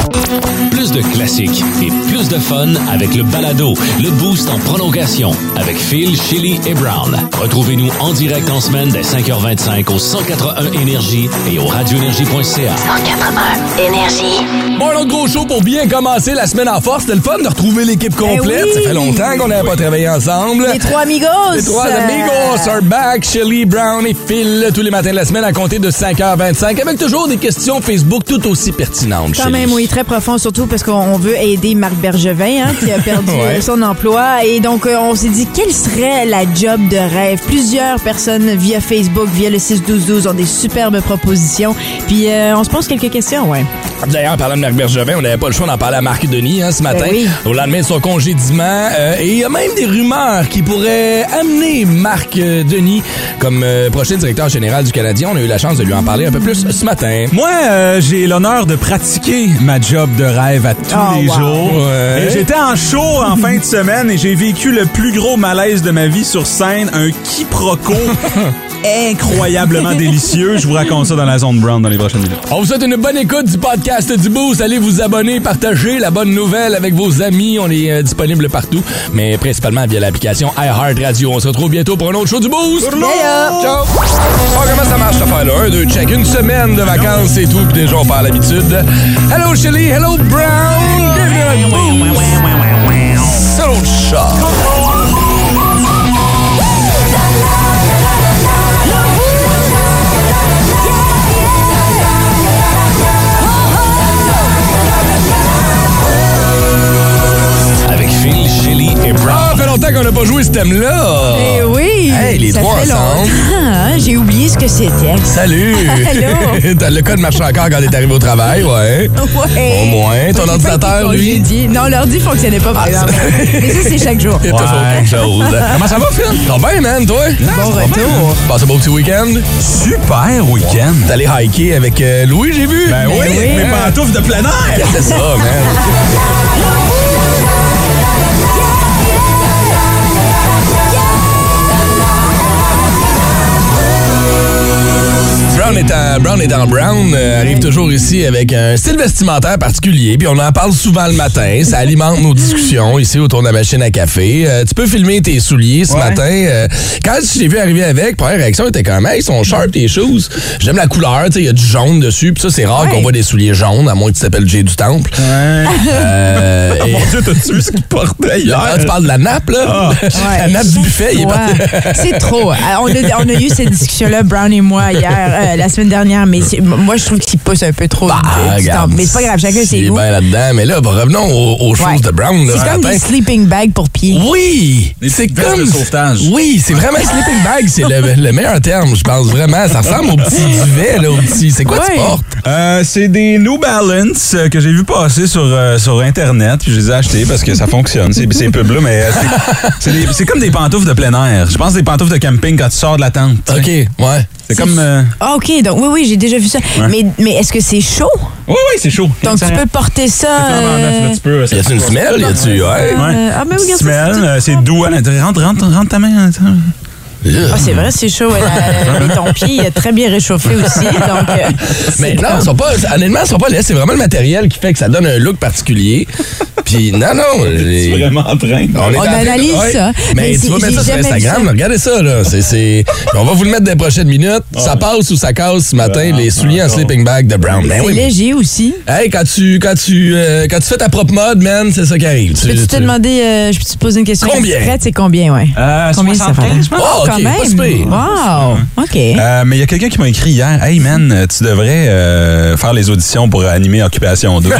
Plus de classiques et plus de fun avec le balado, le Boost en prolongation avec Phil, Chili et Brown. Retrouvez-nous en direct en semaine dès 5h25 au 181 Énergie et au radioénergie.ca. 181 Énergie. Bon, un autre gros show pour bien commencer la semaine en force. C'était le fun de retrouver l'équipe complète. oui. Ça fait longtemps qu'on n'avait pas travaillé ensemble. Les trois amigos. Les trois amigos are back. Chili, Brown et Phil tous les matins de la semaine à compter de 5h25 avec toujours des questions Facebook tout aussi pertinentes. Quand Chili. même, oui, très profond, surtout parce qu'on veut aider Marc Bergevin, qui a perdu Ouais. son emploi. Et donc, on s'est dit, quelle serait la job de rêve? Plusieurs personnes via Facebook, via le 6-12-12 ont des superbes propositions. Puis, on se pose quelques questions, ouais. D'ailleurs, en parlant de Marc Bergevin, on n'avait pas le choix d'en parler à Marc Denis ce matin, oui. au lendemain de son congédiement. Et il y a même des rumeurs qui pourraient amener Marc Denis comme prochain directeur général du Canadien. On a eu la chance de lui en parler un peu plus ce matin. Moi, j'ai l'honneur de pratiquer ma job de rêve à tous les jours. Ouais. Et j'étais en show en fin de semaine et j'ai vécu le plus gros malaise de ma vie sur scène, un quiproquo incroyablement délicieux. Je vous raconte ça dans la zone Brown dans les prochaines minutes. On vous souhaite une bonne écoute du podcast du Boost. Allez vous abonner, partager la bonne nouvelle avec vos amis. On est disponible partout, mais principalement via l'application iHeartRadio. On se retrouve bientôt pour un autre show du Boost. Ciao! Oh, comment ça marche cette affaire-là? 1, 2, check. Une semaine de vacances et tout, puis déjà on parle l'habitude. Hello Chili, hello Brown. Bienvenue dans le Boost. C'est l'autre chat. Avec Phil, Chili et Brown. Ah, ça fait longtemps qu'on n'a pas joué ce thème-là. Eh oui! Hey, les ça trois fait ensemble. longtemps, hein? J'ai oublié ce que c'était. Salut! Allô? T'as le code marche encore quand t'es arrivé au travail, ouais. Ouais. Au moins. Ton J'ai ordinateur, pas été lui? congédié. Non, l'ordi fonctionnait pas, par exemple. Mais ça, c'est chaque jour. Il y a toujours quelque chose. Comment ça va, Phil? Ça va bien, man, toi? Bon retour. Passe un beau petit week-end? Super week-end. T'es allé hiker avec Louis, j'ai vu? Ben oui, oui. mes pantoufles de plein air. C'est ça, man. Brown étant Brown, arrive toujours ici avec un style vestimentaire particulier, puis on en parle souvent le matin. Ça alimente nos discussions ici autour de la machine à café. Tu peux filmer tes souliers ce matin. Quand je t'ai vu arriver avec, première réaction était comme, hey, ils sont sharp tes shoes. J'aime la couleur, tu sais, il y a du jaune dessus, puis ça, c'est rare qu'on voit des souliers jaunes, à moins que tu t'appelles Jay du Temple. Oh mon Dieu, t'as-tu vu ce qu'il portait hier? Tu parles de la nappe, là? La nappe du buffet, il est parti. C'est trop. On a eu cette discussion-là, Brown et moi, hier, la semaine dernière, mais moi, je trouve qu'il pousse un peu trop. Du temple. Mais c'est pas grave, chacun ses Il est goûts. bien là-dedans. Mais là, revenons aux choses de Brown. Là, C'est comme des sleeping bags pour pieds. Oui! C'est petites vestes comme... de sauvetage. Oui, c'est vraiment sleeping bag. C'est le meilleur terme, je pense, vraiment. Ça ressemble au petit duvet, là, au petit... C'est quoi tu portes? C'est des New Balance que j'ai vu passer sur Internet, puis je les ai achetés parce que ça fonctionne. C'est pubs-là, mais c'est comme des pantoufles de plein air. Je pense des pantoufles de camping quand tu sors de la tente. OK, ouais. C'est comme... Ah, OK. Donc, oui, j'ai déjà vu ça. Ouais. Mais est-ce que c'est chaud? Oui, c'est chaud. Donc, tu peux porter ça... Y a-tu une semelle? Y a-tu... Ouais. Ah, mais oui, regarde ça. Smell, c'est doux à l'intérieur. Rentre ta main à l'intérieur. Ah, c'est vrai, c'est chaud. Mais ton pied, il est très bien réchauffé aussi. Donc, Mais non, honnêtement, ils sont pas laids. C'est vraiment le matériel qui fait que ça donne un look particulier. Puis, non. C'est vraiment en train. On analyse ça. Mais tu vas mettre ça sur Instagram. Regardez ça, là. On va vous le mettre dans les prochaines minutes. Ça passe ou ça casse ce matin, les souliers en sleeping bag de Brown. Ben c'est oui. léger aussi. Hey, quand tu fais ta propre mode, man, c'est ça qui arrive. Peux-tu te demander, je peux te poser une question Combien? exprête, c'est combien, ouais? Combien ça fait? Oh, Quand OK, même. pas si pire. Wow, OK. Mais il y a quelqu'un qui m'a écrit hier, « Hey man, tu devrais faire les auditions pour animer Occupation 2. »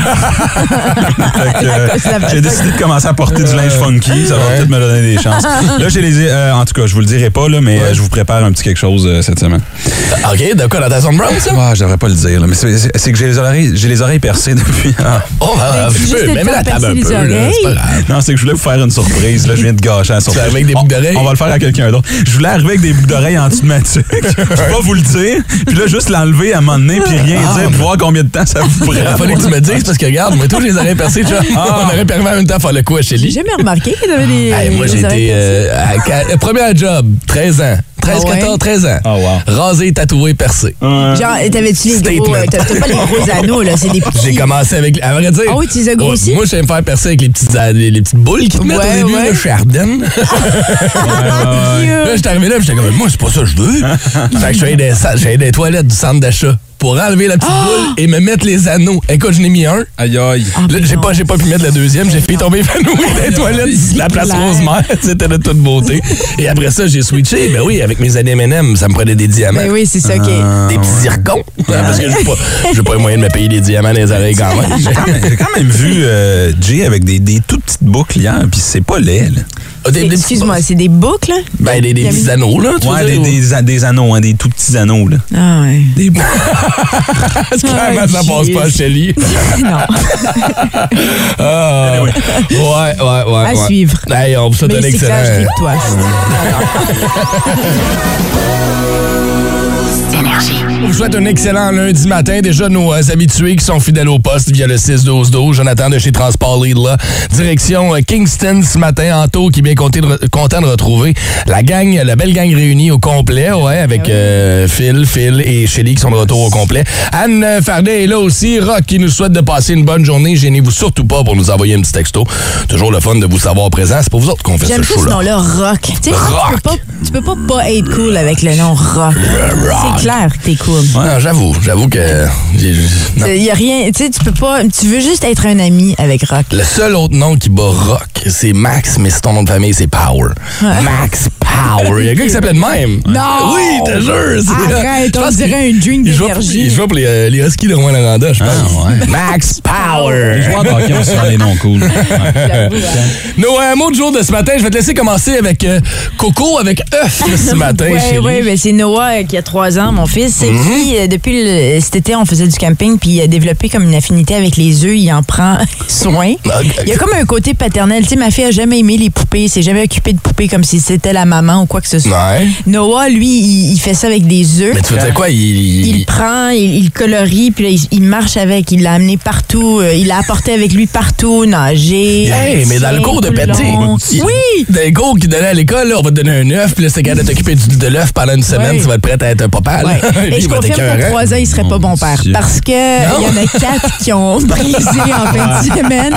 J'ai décidé de commencer à porter du linge funky, ça va peut-être me donner des chances. Là, en tout cas, je vous le dirai pas, là, mais je vous prépare un petit quelque chose cette semaine. OK, de quoi, dans ta zone Brown, ça? Ah, je devrais pas le dire, là, mais c'est que j'ai les oreilles percées depuis... Juste Mets la table un peu, là, c'est pas grave. Non, c'est que je voulais vous faire une surprise. Là, je viens de gâcher la surprise. avec des boucles d'oreilles? On va le faire à quelqu'un d'autre. Je voulais arriver avec des boucles d'oreilles en dessous de ma tuque. Je vais pas vous le dire. Puis là, juste l'enlever à un moment donné, puis rien dire, puis voir combien de temps ça vous prend. Il a fallu que tu me dises, parce que regarde, moi, tous les oreilles percées, tu vois, on aurait permis en même temps faire le coup à J'ai Shelly. jamais remarqué qu'il y avait des. Hey, moi, des j'ai oreilles été... premier job, 13 ans. 13, 14, 13 ans. Oh, wow. Rasé, tatoué, percé. Genre, t'avais-tu les gros... Statement. T'as pas les gros anneaux, là, c'est des petits... J'ai commencé avec... À vrai dire... Ah oui, tu les as grossis? Moi, je vais me faire percer avec les petites boules qui te mettent au début, là, chez Ardennes. Là, j'étais arrivé là, j'étais comme, moi, c'est pas ça que je veux. Fait que je suis des toilettes du centre d'achat pour enlever la petite boule et me mettre les anneaux. Écoute, je n'ai mis un. Aïe, aïe. Là, j'ai pas pu mettre le deuxième. J'ai fait tomber évanoui dans les toilettes de la place Rosemère. C'était de toute beauté. Et après ça, j'ai switché. Ben oui, avec mes années M&M, ça me prenait des diamants. Ben oui, c'est ça qui est... Des petits zircons. Parce que j'ai pas les moyens de me payer des diamants dans les oreilles quand même. J'ai quand même vu Jay avec des toutes petites boucles hier, puis c'est pas laid, là. Excuse-moi, c'est des boucles, là? Ben, des petits anneaux, là. Ouais, des anneaux, hein, des tout petits anneaux, là. Ah, ouais. Des boucles. Clairement, ça passe pas à Shelly. Non. Ouais. À suivre. Hey, on vous souhaite un Mais c'est excellent... clair, je ris de toi. On vous souhaite un excellent lundi matin. Déjà, nos habitués qui sont fidèles au poste via le 6-12-12. Jonathan de chez Transport Lead, là. Direction Kingston ce matin. Anto qui est bien content de retrouver la belle gang réunie au complet, ouais, avec Phil et Shelly qui sont de retour au complet. Anne Fardet est là aussi. Rock qui nous souhaite de passer une bonne journée. Gênez-vous surtout pas pour nous envoyer un petit texto. Toujours le fun de vous savoir présent. C'est pour vous autres qu'on fait ce show-là. J'aime ce nom-là, Rock. Tu sais, tu peux pas être cool avec le nom Rock. C'est clair que t'es cool. Ouais, non, j'avoue que... Il y a rien... Tu sais, tu peux pas... Tu veux juste être un ami avec Rock. Le seul autre nom qui bat Rock, c'est Max, mais ton nom de famille, c'est Power. Ouais. Max Power. Il y a un gars qui s'appelle de même. Non! Oui, te jure. Arrête, on dirait un drink d'énergie. Il joue pour les Huskies de Rouen-Noranda, je pense. Ah, ouais. Max Power. Les joueurs de hockey ont souvent des noms cool. Nos mots de jour de ce matin, je vais te laisser commencer avec Coco, avec œuf ce matin. Oui, ben c'est Noah qui a 3 ans, mon fils. Qui, depuis cet été, on faisait du camping, puis il a développé comme une affinité avec les œufs. Il en prend soin. Il y a comme un côté paternel. Tu sais, ma fille a jamais aimé les poupées. Il s'est jamais occupé de poupées comme si c'était la maman ou quoi que ce soit. Ouais. Noah, lui, il fait ça avec des œufs. Mais tu faisais quoi? Il prend, il colorie, puis là, il marche avec. Il l'a amené partout. Il l'a apporté avec lui partout, nager. Hey, mais dans le cours de pété. Oui! Dans les cours qu'il donnait à l'école, là, on va te donner un œuf, puis là, c'est capable de t'occuper de l'œuf pendant une semaine. Tu vas être prêt à être un papa. Ouais. Et je confirme qu'à 3 ans, il serait pas bon père. Parce que il y en a 4 qui ont brisé en fin de semaine.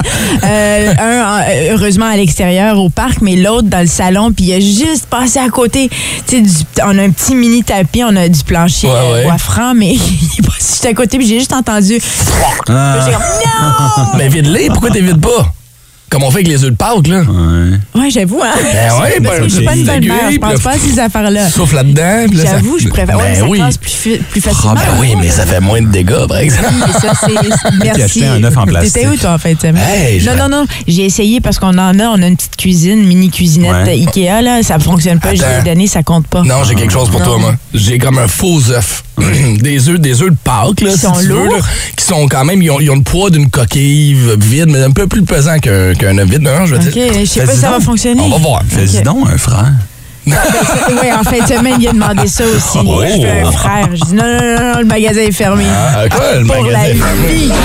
Un, heureusement, à l'extérieur, au parc, mais l'autre dans le salon, puis il a juste passé à côté. Tu sais, on a un petit mini tapis, on a du plancher bois franc, mais il est passé juste à côté, puis j'ai juste entendu. J'ai comme, non! Mais vide-les, pourquoi t'es vide pas? Comme on fait avec les œufs de Pâques, là. Ouais, j'avoue, hein. Ben ouais, parce que je suis pas une bonne mère, je pense pas à ces affaires-là. Souffle là-dedans. J'avoue, je préfère. Ben ça oui. casse plus facilement. Ben oui, mais ça fait moins de dégâts, par exemple. Oui, mais ça, c'est... Merci. Qui a acheté un œuf en plastique. T'étais où, toi, en fait, Sam? Hey, non. J'ai essayé parce qu'on a une petite cuisine, mini cuisinette Ikea, là. Ça fonctionne pas. Je l'ai donné, ça compte pas. Non, j'ai quelque chose pour toi, moi. J'ai comme un faux œuf. Des œufs de Pâques, là. Qui sont lourds. Qui sont quand même, ils ont le poids d'une coquille vide, mais un peu plus pesant qu'un œuf vide. Non, je veux dire. OK, je sais pas si ça va fonctionner. On va voir. Fais-y donc un frère. Oui, en fin de semaine, il a demandé ça aussi. Oh. Je fais un frère. Je dis non, le magasin est fermé. Quoi, le Pour magasin la est fermé? vie.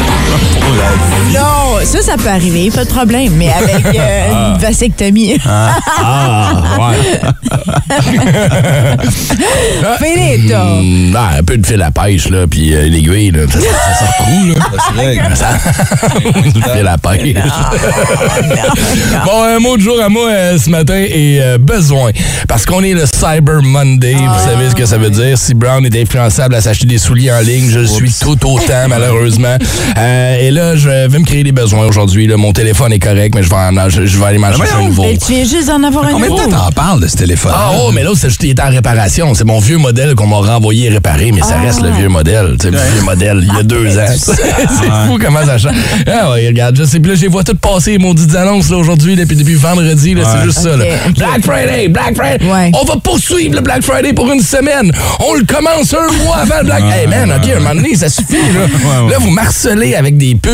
Non, ça peut arriver, pas de problème, mais avec une vasectomie. Finito. Un peu de fil à pêche, là, puis l'aiguille, là, ça sort cool, là. Ça fil à pêche. Bon, un mot de jour à moi ce matin est besoin. Parce qu'on est le Cyber Monday, vous savez ce que ça veut dire. Si Brown est influençable à s'acheter des souliers en ligne, je le suis tout autant, malheureusement. Et là, je vais me créer des besoins aujourd'hui. Là. Mon téléphone est correct, mais je vais aller m'en chercher un nouveau. Mais tu viens juste d'en avoir un nouveau. Combien de temps t'en parles de ce téléphone? Mais l'autre, c'est juste qu'il est en réparation. C'est mon vieux modèle qu'on m'a renvoyé réparer, mais ça reste le vieux modèle. Tu sais, le vieux modèle, il y a 2 ans. C'est fou comment ça change. Regarde, je sais plus, je les vois toutes passer les maudites annonces là, aujourd'hui, depuis vendredi. Là, c'est juste ça. Là. Black Friday! Ouais. On va poursuivre le Black Friday pour une semaine. On le commence un mois avant le Black... Hey man, OK, un moment donné, ça suffit. Là, là vous marcelez avec des pubs et avec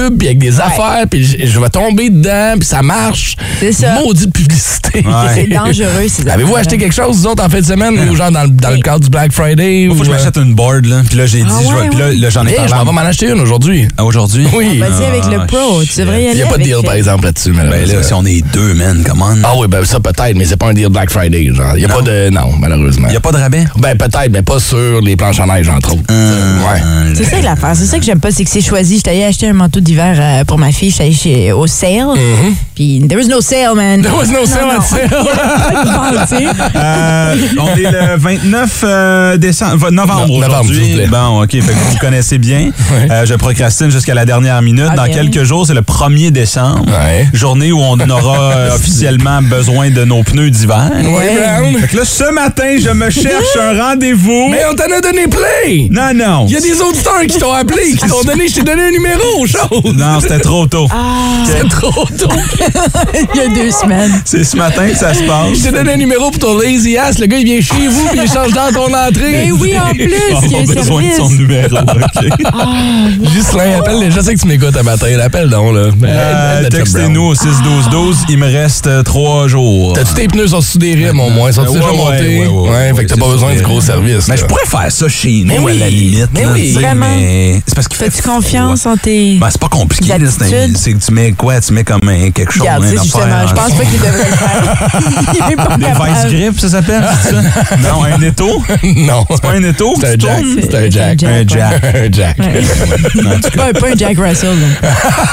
des affaires, puis je vais tomber dedans, puis ça marche. C'est ça. Maudite publicité. C'est dangereux, ces Avez-vous affaires-là. acheté quelque chose, vous autres, en fin de semaine, ou genre dans le cadre du Black Friday? Faut que je m'achète une board, là. Puis là, j'ai dit, puis là, j'en ai Hey, parlé. je m'en vais m'en acheter une aujourd'hui. Aujourd'hui? Oui. Vas-y avec le Pro, tu devrais y aller. Il n'y a pas de avec, deal, par exemple, là-dessus. Ben malheureusement. là, si on est deux, man, comment? Ah oui, ben ça peut-être, mais c'est pas un deal Black Friday, genre. Il n'y a pas de... Non, malheureusement. Il n'y a pas de rabais? Ben peut-être, mais pas sur les planches à neige, entre autres. Ouais. C'est ça l'affaire. C'est ça que j'aime pas, c'est que c'est choisi. J'étais allée acheter un manteau d'hiver pour ma fille. J'étais allée au sale. Puis there was no sale, man. There was no sale Non. at sale. Pas de sale, tu sais. On est le 29 décembre, novembre Novembre, s'il vous aujourd'hui. plaît. Bon, OK, fait que vous connaissez bien. Je procrastine jusqu'à la dernière minute. Ah, Dans bien. quelques jours, c'est le 1er décembre. Ouais. Journée où on aura officiellement besoin de nos pneus d'hiver. Ouais, Brown. Fait que là, ce matin, je me cherche un rendez-vous. Mais on t'en a donné plein. Non. Il y a des auditeurs qui t'ont appelé, qui t'ont donné... Je t'ai donné un numéro, chose. Non, c'était trop tôt. C'est trop tôt. Il y a 2 semaines. C'est ce matin que ça se Je passe. t'ai donné un numéro pour ton lazy ass. Le gars, il vient chez vous puis il change dans ton entrée. Mais oui, en plus, On il y a a un besoin de service. son numéro, OK? Ghislain, appelle. Je sais que tu m'écoutes un matin. Appelle donc, là. Textez-nous au 6-12-12. Il me reste 3 jours. T'as-tu tes pneus sur des rimes, au moins? Sont-ils déjà montés? Ouais, fait que t'as pas besoin du gros service. Mais là. je pourrais faire ça chez nous, Mais oui, à la limite. mais là, oui. tu sais, Vraiment. mais c'est parce qu'il fait Fais-tu confiance en tes... Ben, c'est pas compliqué. là, Attitudes. C'est que tu mets quoi? Tu mets comme quelque chose. Regarde, une tu sais, justement, affaire, je pense pas qu'il devrait le faire. Il est pas Des capable. vice grips, ça s'appelle? c'est ça? Non, un étau? Non. C'est pas un étau? C'est un tu jack. tournes? C'est un jack. Un jack. Un jack. Pas un Jack Russell. là.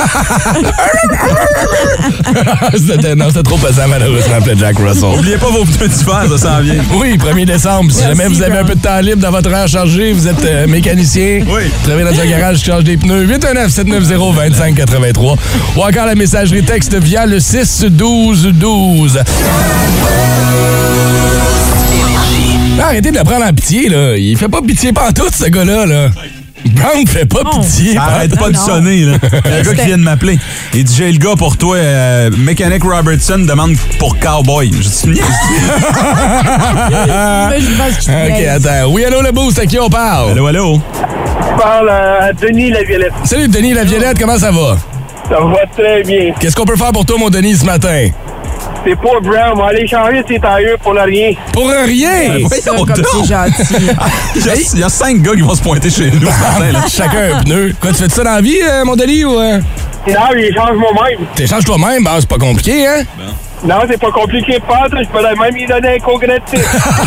Non, c'était trop pesant, malheureusement, pour le Jack Russell. Oubliez pas vos pneus d'hiver, ça s'en vient. Oui, 1er décembre. Si Merci, jamais vous avez un Brown. peu de temps libre dans votre heure chargée, vous êtes mécanicien, Oui. travaillez dans un garage qui change des pneus, 819-790-2583 ou encore la messagerie texte via le 6-12-12. Arrêtez de le prendre en pitié, là. Il fait pas pitié pantoute, ce gars-là, là. Brown fait pas Non. pitié. Arrête pas de non. sonner, là. Il y a un gars C'était- qui vient de m'appeler. Il dit, j'ai le gars pour toi. Mécanique Robertson demande pour Cowboy. Je dis, niaise. Moi, je pense qu'il te OK, laisse. attends. Oui, allô, le boost, à qui on parle? Allô, allô? Je parle à Denis Laviolette. Salut, Denis Laviolette, comment ça va? Ça va très bien. Qu'est-ce qu'on peut faire pour toi, mon Denis, ce matin? C'est pas Brown. On va aller changer ses tailleurs pour le rien. Pour rien! Ça, Voyons comme donc. c'est gentil. Il y a 5 gars qui vont se pointer chez nous ce matin, là. Chacun un pneu. Quoi, tu fais ça dans la vie, mon Denis, ou... Non, il change moi-même. T'échanges toi-même? Ben, c'est pas compliqué, hein? Non, c'est pas compliqué pas. Je peux même lui donner un congratulatif.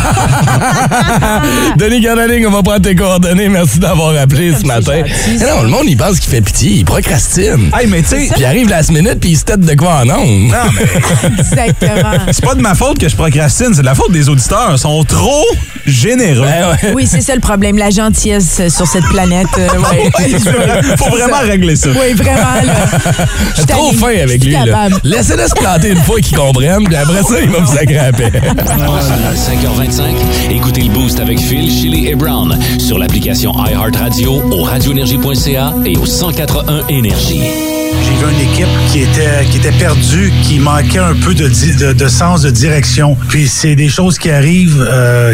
Denis Gardaling, on va prendre tes coordonnées. Merci d'avoir appelé ce matin. gentil, Eh non, le monde, il pense qu'il fait pitié. Il procrastine. Hey, mais tu sais, Puis il arrive last minute, puis il se tête de quoi en ondes. non, mais Exactement. c'est pas de ma faute que je procrastine, c'est de la faute des auditeurs. Ils sont trop généreux. Ben ouais. Oui, c'est ça le problème, la gentillesse sur cette planète. Ouais. Faut vraiment régler ça. Oui, vraiment, là. Je suis Trop tannée. fin avec Je lui, suis là. capable. Laissez-le se planter une fois qu'il comprenne, puis après ça, il va vous sacrer à paix. En semaine, 5h25, écoutez le Boost avec Phil, Chili et Brown sur l'application iHeartRadio, au radioénergie.ca et au 104.1 Énergie. J'ai vu une équipe qui était perdue, qui manquait un peu de sens de direction. Puis c'est des choses qui arrivent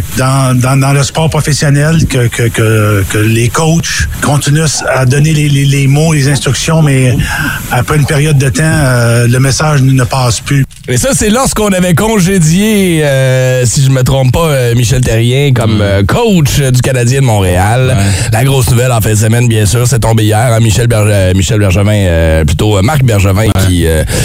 dans le sport professionnel que les coachs continuent à donner les mots, les instructions, mais après une période de temps, le message ne passe plus. Et ça, c'est lorsqu'on avait congédié, si je me trompe pas, Michel Terrien comme coach du Canadien de Montréal. La grosse nouvelle en fin de semaine, bien sûr, c'est tombé hier. Hein, Michel Bergevin, plutôt Marc Bergevin qui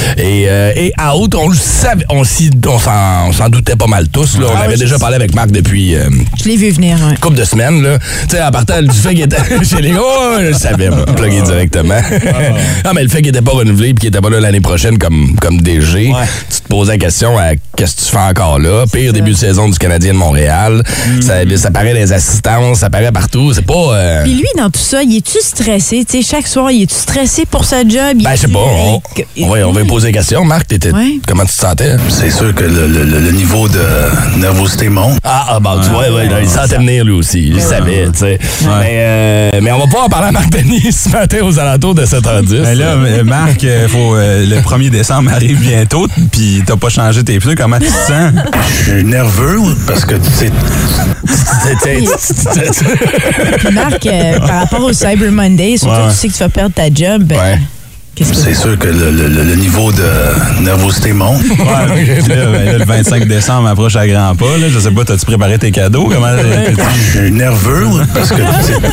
est out. On le savait, on s'en doutait pas mal tous. Là. On avait déjà parlé avec Marc depuis Je l'ai vu venir, ouais. une couple de semaines. Là. Tu sais, en partant du fait qu'il était chez les gars, oh, je le savais, moi, plugué directement. Non, mais le fait qu'il était pas renouvelé et qu'il était pas là l'année prochaine comme DG, tu te posais la question à qu'est-ce que tu fais encore là? Pire début de saison du Canadien de Montréal. Ça paraît des assistances, ça paraît partout. C'est pas... Puis lui, dans tout ça, il est-tu stressé? Tu sais, chaque soir, il est-tu stressé pour sa job? Ben, je sais pas. On va lui poser la question. Marc, Ouais. comment tu te sentais? C'est sûr que le niveau de nervosité monte. Bon, tu vois, il sentait venir lui aussi. Il le savait, tu sais. Mais on va pas en parler à Marc Denis ce matin aux alentours de 7h10. Ben là, Marc, le 1er décembre arrive bientôt, puis t'as pas changé tes pneus. Comment tu te sens? Je suis nerveux parce que c'est Puis Marc, par rapport au Cyber Monday, surtout Ouais. tu sais que tu vas perdre ta job, ben, Ouais. C'est sûr que le niveau de nervosité monte. Ouais, là, le 25 décembre approche à grands pas. Là, je sais pas, t'as-tu préparé tes cadeaux? Comment? Je suis nerveux parce que...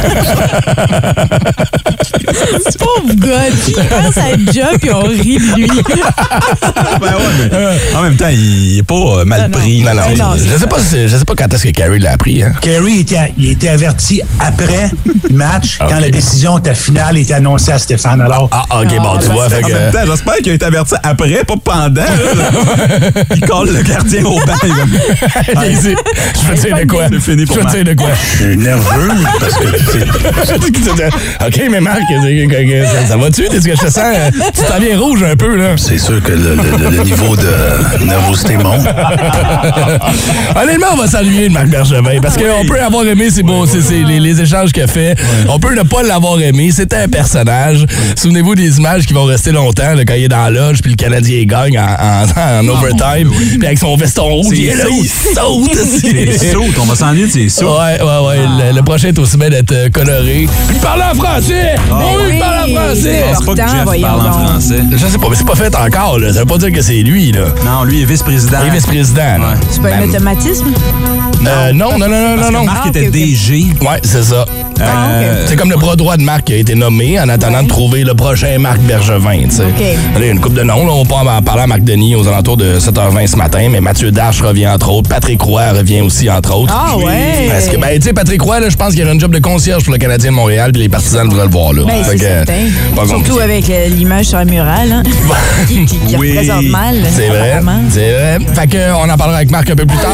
Pauvre gars, il pense à un job et on rit de lui. Ben ouais, mais en même temps, il est pas mal pris. Non. Je sais pas quand est-ce que Carey l'a appris. Hein? Carey il était averti après le match, quand la décision de la finale était annoncée à Stéphane. Alors, OK, bon, tu vois. Fait En même que... temps, j'espère qu'il a été averti après, pas pendant. Il colle le gardien au banc. Je veux dire de quoi? C'est fini pour Je veux dire de quoi? je suis nerveux parce que... OK, mais Marc, ça va-tu? Est-ce que je te sens? Tu t'en viens rouge un peu, là. C'est sûr que le niveau de nervosité monte. Honnêtement, on va saluer Marc Bergevin parce qu'on peut avoir aimé les échanges qu'il a fait. On peut ne pas l'avoir aimé. C'était un personnage. Souvenez-vous des images qui vont rester longtemps là, quand il est dans la loge puis le Canadien gagne en overtime. Puis avec son veston rouge, il est là, il saute. C'est saute, on va s'ennuyer de ses sauts. Ouais. Le prochain est aussi bien d'être coloré. Puis il parle en français! Il parle en français! Je pense pas que Jeff parle en français. Je sais pas, mais c'est pas fait encore. Là. Ça veut pas dire que c'est lui. Là. Non, lui est vice-président. Il est vice-président. là. C'est pas un automatisme? Non. Parce que Marc était DG. Ouais, c'est ça. OK. C'est comme le bras droit de Marc qui a été nommé en attendant de trouver le prochain Marc Bergevin. Tu sais. OK. Là, il y a une couple de noms. Là. On peut en parler à Marc Denis aux alentours de 7h20 ce matin, mais Mathieu Darche revient entre autres. Patrick Roy revient aussi entre autres. Ah ouais? Parce que, tu sais, Patrick Roy, là, je pense qu'il y a un job de concierge pour le Canadien de Montréal, puis les partisans voudraient le voir là. Ben, Fait c'est que, certain. pas Surtout compliqué. avec l'image sur la murale, hein, qui Oui. représente mal. C'est vrai. apparemment. C'est vrai. Fait que, on en parlera avec Marc un peu plus tard.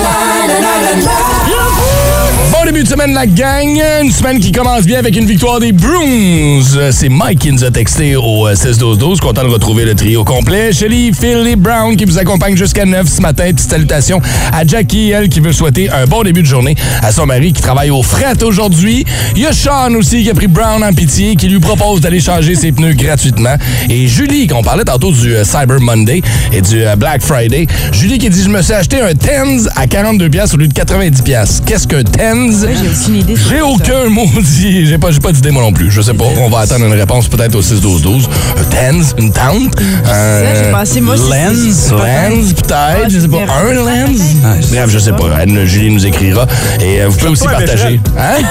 Bon début de semaine, la gang. Une semaine qui commence bien avec une victoire des Bruins. C'est Mike qui nous a texté au 16-12-12. Content de retrouver le trio complet. Shelly, Phil et Brown qui vous accompagnent jusqu'à 9 ce matin. Petite salutation à Jackie, elle, qui veut souhaiter un bon début de journée à son mari qui travaille au fret aujourd'hui. Il y a Sean aussi qui a pris Brown en pitié, qui lui propose d'aller changer ses pneus gratuitement. Et Julie, qu'on parlait tantôt du Cyber Monday et du Black Friday. Julie qui dit, je me suis acheté un Tens à 42$ au lieu de 90$. Qu'est-ce qu'un Tens? Ouais, j'ai aucune idée. J'ai aucun maudit. J'ai pas d'idée moi non plus. Je sais pas. On va attendre une réponse peut-être au 6-12-12. Un Tens, une tente. Ça, j'ai pensé, moi, Lens, peut-être. Je sais pas. Un lens? Bref, je sais pas. Julie nous écrira. Et vous pouvez aussi partager. Hein?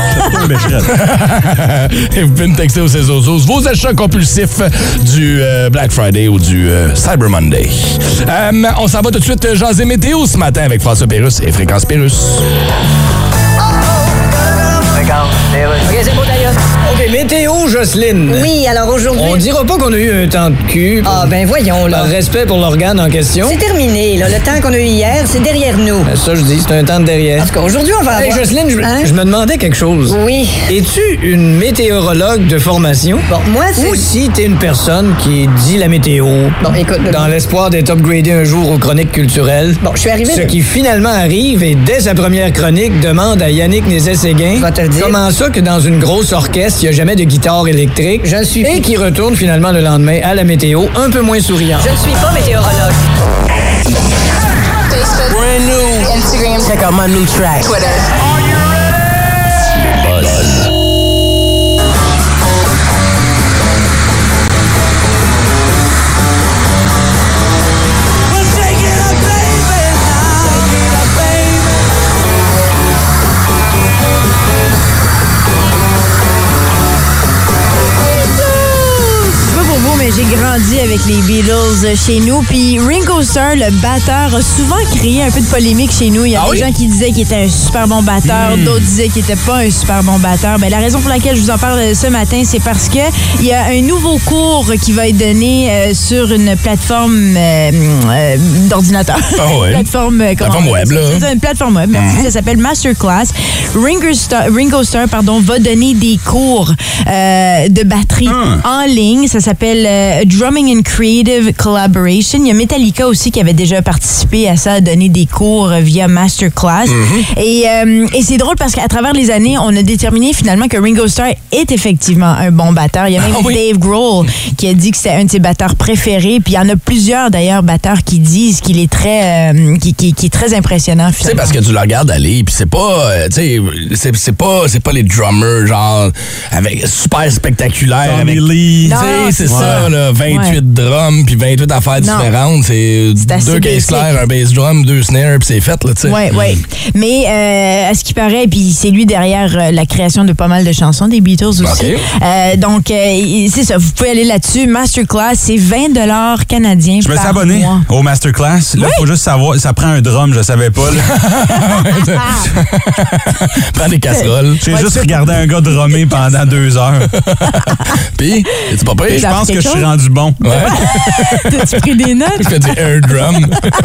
Et vous pouvez nous texter au 6-12-12 vos achats compulsifs du Black Friday ou du Cyber Monday. On s'en va tout de suite jaser météo ce matin avec François Pérusse et Fréquence Pérusse. OK, c'est bon d'ailleurs. OK, météo, Jocelyne. Oui, alors aujourd'hui... On dira pas qu'on a eu un temps de cul. Ah, ben voyons, là. Par respect pour l'organe en question. C'est terminé, là. Le temps qu'on a eu hier, c'est derrière nous. Ça, je dis, c'est un temps de derrière. En tout cas, aujourd'hui, on va Hey, avoir... Jocelyne, Hein? je me demandais quelque chose. Oui. Es-tu une météorologue de formation? Bon, moi, c'est... Ou si t'es une personne qui dit la météo? Bon, écoute... Dans l'espoir d'être upgradé un jour aux chroniques culturelles. Bon, je suis arrivé... Ce qui finalement arrive et dès sa première chronique demande à Yannick Nézet-Séguin Je vais te le dire. comment ça que dans une grosse orchestre, il n'y a jamais de guitare électrique. Je ne suis Et qui retourne finalement le lendemain à la météo un peu moins souriant. Je ne suis pas météorologue. Facebook, Brand new. Instagram, Check out my new track. Twitter. J'ai grandi avec les Beatles chez nous. Puis Ringo Starr, le batteur, a souvent créé un peu de polémique chez nous. Il y a des gens qui disaient qu'il était un super bon batteur, d'autres disaient qu'il n'était pas un super bon batteur. Ben, la raison pour laquelle je vous en parle ce matin, c'est parce que il y a un nouveau cours qui va être donné sur une plateforme d'ordinateur. Plateforme web, là. C'est une plateforme web. Merci. Ça s'appelle Masterclass. Ringo Starr, va donner des cours de batterie en ligne. Ça s'appelle Drumming and Creative Collaboration. Il y a Metallica aussi qui avait déjà participé à ça, à donner des cours via Masterclass. Et c'est drôle parce qu'à travers les années, on a déterminé finalement que Ringo Starr est effectivement un bon batteur. Il y a même Dave Grohl qui a dit que c'était un de ses batteurs préférés. Puis il y en a plusieurs d'ailleurs batteurs qui disent qu'il est très, qui est très impressionnant. Tu sais, parce que tu le regardes aller, puis c'est pas, c'est pas les drummers genre avec super spectaculaires. Tommy Lee. Tu sais, c'est ça, là, 20 28 drums puis 28 affaires différentes. C'est 2 caisses claires, un bass drum, 2 snares, puis c'est fait, là, tu sais. Oui. Mais à ce qui paraît, puis c'est lui derrière la création de pas mal de chansons des Beatles aussi. Okay. Donc, c'est ça. Vous pouvez aller là-dessus. Masterclass, c'est 20 $ canadiens. Je me suis abonné au Masterclass. Là, il faut juste savoir, ça prend un drum, je savais pas. Prends des casseroles. J'ai juste regardé un gars drummer pendant 2 heures. Puis, es-tu pas prêt? Je pense que je suis rendu bon. Ouais. T'as-tu pris des notes? Je fais du air drum.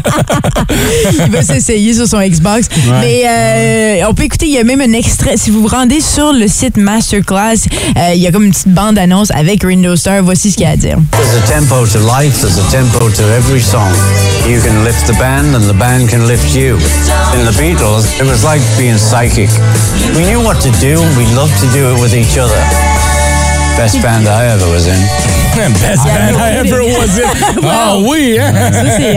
Il va s'essayer sur son Xbox. Ouais. Mais on peut écouter, il y a même un extrait. Si vous vous rendez sur le site Masterclass, il y a comme une petite bande-annonce avec Ringo Starr. Voici ce qu'il a à dire. There's a tempo to life, there's a tempo to every song. You can lift the band and the band can lift you. In the Beatles, it was like being psychic. We knew what to do, we loved to do it with each other. Best band I ever was in. Best band I ever was in. Ah oui, hein? Ça, c'est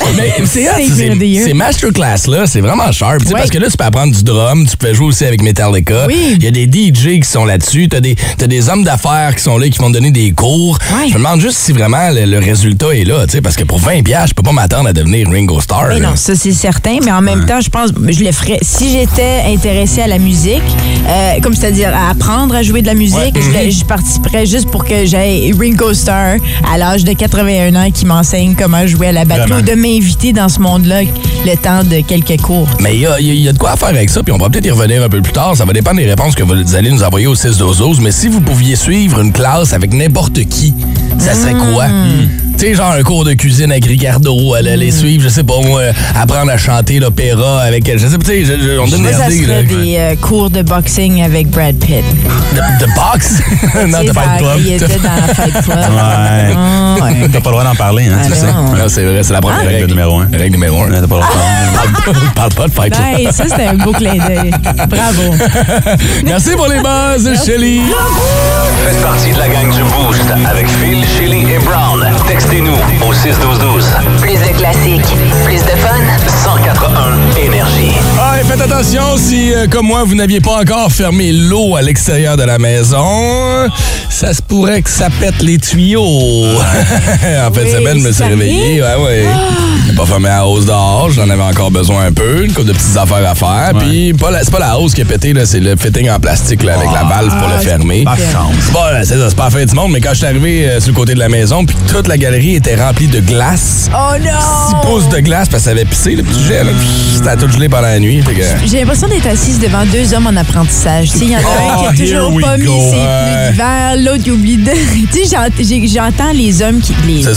Mais c'est Masterclass, là. C'est vraiment sharp. Oui. Parce que là, tu peux apprendre du drum. Tu peux jouer aussi avec Metallica. Oui. Il y a des DJ qui sont là-dessus. T'as des hommes d'affaires qui sont là, qui vont te donner des cours. Oui. Je me demande juste si vraiment le résultat est là. Parce que pour 20$, je peux pas m'attendre à devenir Ringo Starr. Oui, non, ça, c'est certain. Mais en même temps, je pense je le ferais. Si j'étais intéressée à la musique, comme c'est-à-dire à apprendre à jouer de la musique, je participerais juste pour que j'aie Ringo Starr à l'âge de 81 ans qui m'enseigne comment jouer à la batterie ou de m'inviter dans ce monde-là le temps de quelques cours. Mais il y a de quoi faire avec ça, puis on va peut-être y revenir un peu plus tard. Ça va dépendre des réponses que vous allez nous envoyer au 6-12-12. Mais si vous pouviez suivre une classe avec n'importe qui, ça serait quoi? Tu sais, genre un cours de cuisine avec Ricardo, aller suivre, je sais pas moi, apprendre à chanter l'opéra avec elle. Je sais pas, tu sais, on donne ça serait des cours de boxing avec Brad Pitt. De boxe? Non, de Fight Club. Il était dans Fight Club. Ouais. T'as pas le droit d'en parler, hein, tu sais. Non, c'est vrai, c'est la première règle numéro 1. Règle numéro 1. T'as pas le droit de parle pas de Fight Club. Ouais, ça, c'était un beau clin d'œil. Bravo. Merci pour les buzz, Shelly. Faites partie de la gang du Boost avec Phil, Shelly et Brown. Textez-nous au 6-12-12. Plus de classiques, plus de fun. 104.1 Énergie. Ah, et faites attention si, comme moi, vous n'aviez pas encore fermé l'eau à l'extérieur de la maison. Ça se pourrait que ça pète les tuyaux. En fin de semaine, je me suis réveillé. Ouais. J'ai pas fermé la hausse dehors. J'en avais encore besoin un peu. Une couple de petites affaires à faire. Puis, c'est pas la hausse qui a pété, là, c'est le fitting en plastique là, avec la valve pour le fermer. C'est pas la fin du monde, mais quand je suis arrivé sur le côté de la maison, puis toute la galerie était remplie de glace. Oh non! 6 pouces de glace parce que ça avait pissé, le petit jet. C'était tout gelé pendant la nuit. J'ai l'impression d'être assise devant 2 hommes en apprachage. Il y en a un qui a toujours pas mis ses pneus d'hiver, l'autre qui oublie de... Tu sais, j'entends les hommes qui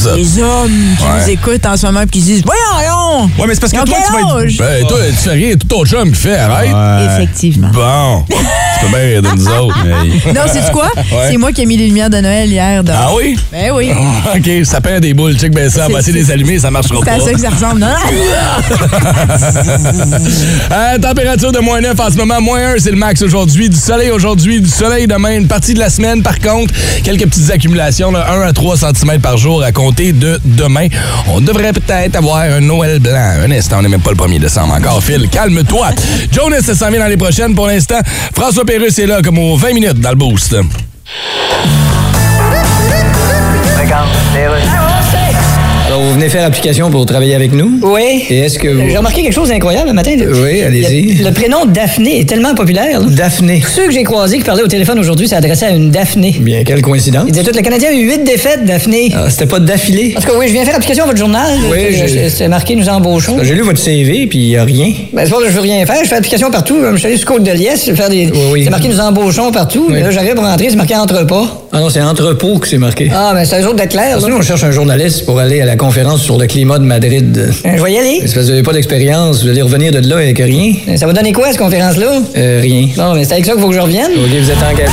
nous écoutent en ce moment et qui disent « Voyons! » Ouais, mais c'est parce que toi, tu vas être... toi, tu fais rien, tout ton chum qui fait, arrête. Effectivement. Bon, tu peux bien rire de nous autres. Mais... Non, c'est quoi? Ouais. C'est moi qui ai mis les lumières de Noël hier. Ah oui? Ben oui. OK, ça peint des boules. Check bien ça. On va essayer de les allumer, ça marchera pas. C'est à ça que ça ressemble, non? Température de -9 en ce moment. -1, c'est le max aujourd'hui. Du soleil aujourd'hui, du soleil demain. Une partie de la semaine, par contre, quelques petites accumulations, là, 1 à 3 cm par jour à compter de demain. On devrait peut-être avoir un Noël blanc. Un instant, on n'est même pas le 1er décembre encore. Phil, calme-toi. Jonas s'en vient dans les prochaines. Pour l'instant, François Pérusse est là comme aux 20 minutes dans le boost. Alors, vous venez faire application pour travailler avec nous? Oui. Et est-ce que vous... J'ai remarqué quelque chose d'incroyable le matin. Oui, allez-y. Le prénom Daphné est tellement populaire. Là. Daphné. Tous ceux que j'ai croisés qui parlaient au téléphone aujourd'hui s'adressaient à une Daphné. Bien, quelle coïncidence. Ils disaient tous, le Canadien a eu 8 défaites, Daphné. Ah, c'était pas d'affilée. En tout cas, oui, je viens faire application à votre journal. Oui, c'est marqué, nous embauchons. J'ai lu votre CV, puis il n'y a rien. Ben, c'est pas que je veux rien faire. Je fais application partout. Je suis allé sur Côte-de-Liesse, faire des... Oui. C'est marqué, nous embauchons partout. Oui. Mais là, j'arrive pour rentrer, c'est marqué entrepôt. Ah non, c'est entrepôt que c'est marqué. Ah, ben, c'est eux autres d'être clair. Nous, on cherche un journaliste pour aller à la conférence sur le climat de Madrid. Je vais y aller. C'est parce que vous n'avez pas d'expérience, vous allez revenir de là avec rien. Ça va donner quoi, cette conférence-là? Rien. Non, mais c'est avec ça qu'il faut que je revienne. OK, vous êtes engagé.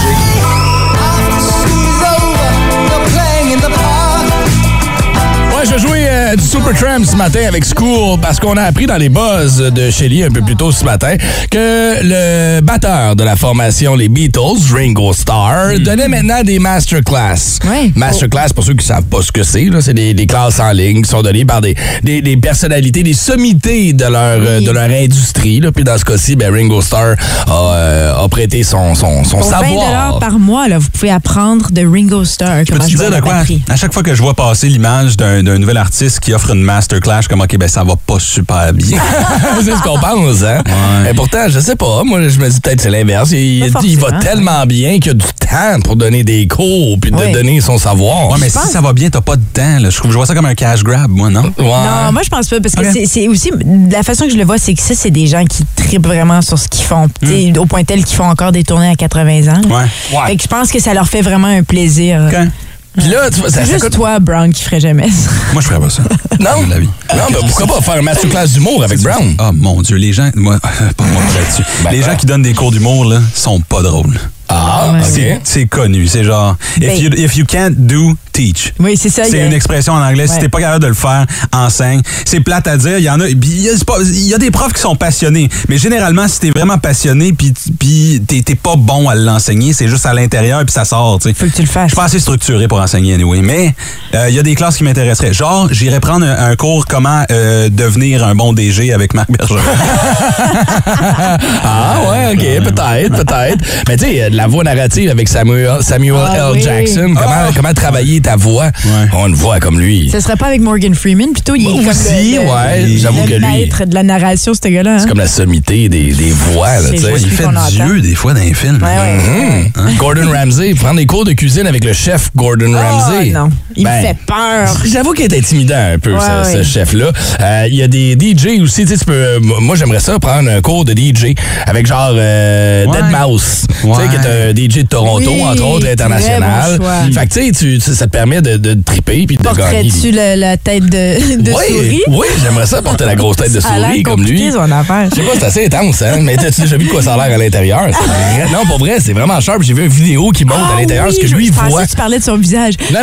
Ouais, je vais jouer du Supertramp ce matin avec School parce qu'on a appris dans les buzz de Shelly un peu plus tôt ce matin que le batteur de la formation les Beatles, Ringo Starr, donnait maintenant des masterclass. Oui. Masterclass, pour ceux qui savent pas ce que c'est, là, c'est des classes en ligne qui sont données par des personnalités, des sommités de leur industrie. Là. Puis dans ce cas-ci, Ringo Starr a prêté son savoir. $20 par mois, là, vous pouvez apprendre de Ringo Starr. Peux-tu dire de quoi? À chaque fois que je vois passer l'image d'un nouvel artiste qui offre une masterclass, comme OK, ça va pas super bien. C'est ce qu'on pense, hein? Ouais. Et pourtant, je sais pas. Moi, je me dis peut-être que c'est l'inverse. Il va tellement bien qu'il y a du temps pour donner des cours puis de donner son savoir. Ouais, mais si ça va bien, t'as pas de temps. Là. Je vois ça comme un cash grab, moi, non? Ouais. Non, moi, je pense pas. Parce que c'est aussi... La façon que je le vois, c'est que ça, c'est des gens qui trippent vraiment sur ce qu'ils font. Au point tel qu'ils font encore des tournées à 80 ans. Ouais. Fait que je pense que ça leur fait vraiment un plaisir. Okay. Puis là, tu vois, c'est juste toi, Brown, qui ferait jamais ça. Moi, je ferais pas ça. Non? La vie. Non, mais pourquoi pas faire un masterclass d'humour avec Brown? Oh mon Dieu, les gens... Moi, pas moi là-dessus. Les gens qui donnent des cours d'humour, là, sont pas drôles. Ah, OK. C'est connu. C'est genre, if you can't do, teach. Oui, c'est ça. C'est une expression en anglais. Si t'es pas capable de le faire, enseigne. C'est plate à dire. Il y en a. Il y a des profs qui sont passionnés. Mais généralement, si t'es vraiment passionné puis t'es pas bon à l'enseigner, c'est juste à l'intérieur puis ça sort. T'sais. Faut que tu le fasses. Je suis pas assez structuré pour enseigner anyway. Mais il y a des classes qui m'intéresseraient. Genre, j'irais prendre un cours comment devenir un bon DG avec Marc Bergeron. Ah ouais, OK, peut-être. Mais tu sais, la voix narrative avec Samuel L. Jackson, comment travailler ta voix. On une voix comme lui. Ce serait pas avec Morgan Freeman, plutôt il est aussi, j'avoue que lui. Le maître de la narration, ce gars-là. C'est comme la sommité des voix. Là, il fait Dieu des fois dans les films. Gordon Ramsay, prendre des cours de cuisine avec le chef Gordon Ramsay. Non, il fait peur. J'avoue qu'il est intimidant un peu, ce chef-là. Il y a des DJ aussi, tu peux. Moi, j'aimerais ça prendre un cours de DJ avec genre Deadmau5. Tu sais, qui est un DJ de Toronto, entre autres, international. Fait que tu sais, ça te permet de triper puis de gagner. Porterais-tu la tête de souris? Oui, j'aimerais ça porter la grosse tête de souris comme lui. Son affaire. Je sais pas, c'est assez intense, hein? Mais t'as-tu déjà vu de quoi ça a l'air à l'intérieur? Non, pour vrai, c'est vraiment sharp. J'ai vu une vidéo qui montre à l'intérieur ce que lui voit. Je pensais que tu parlais de son visage. Non.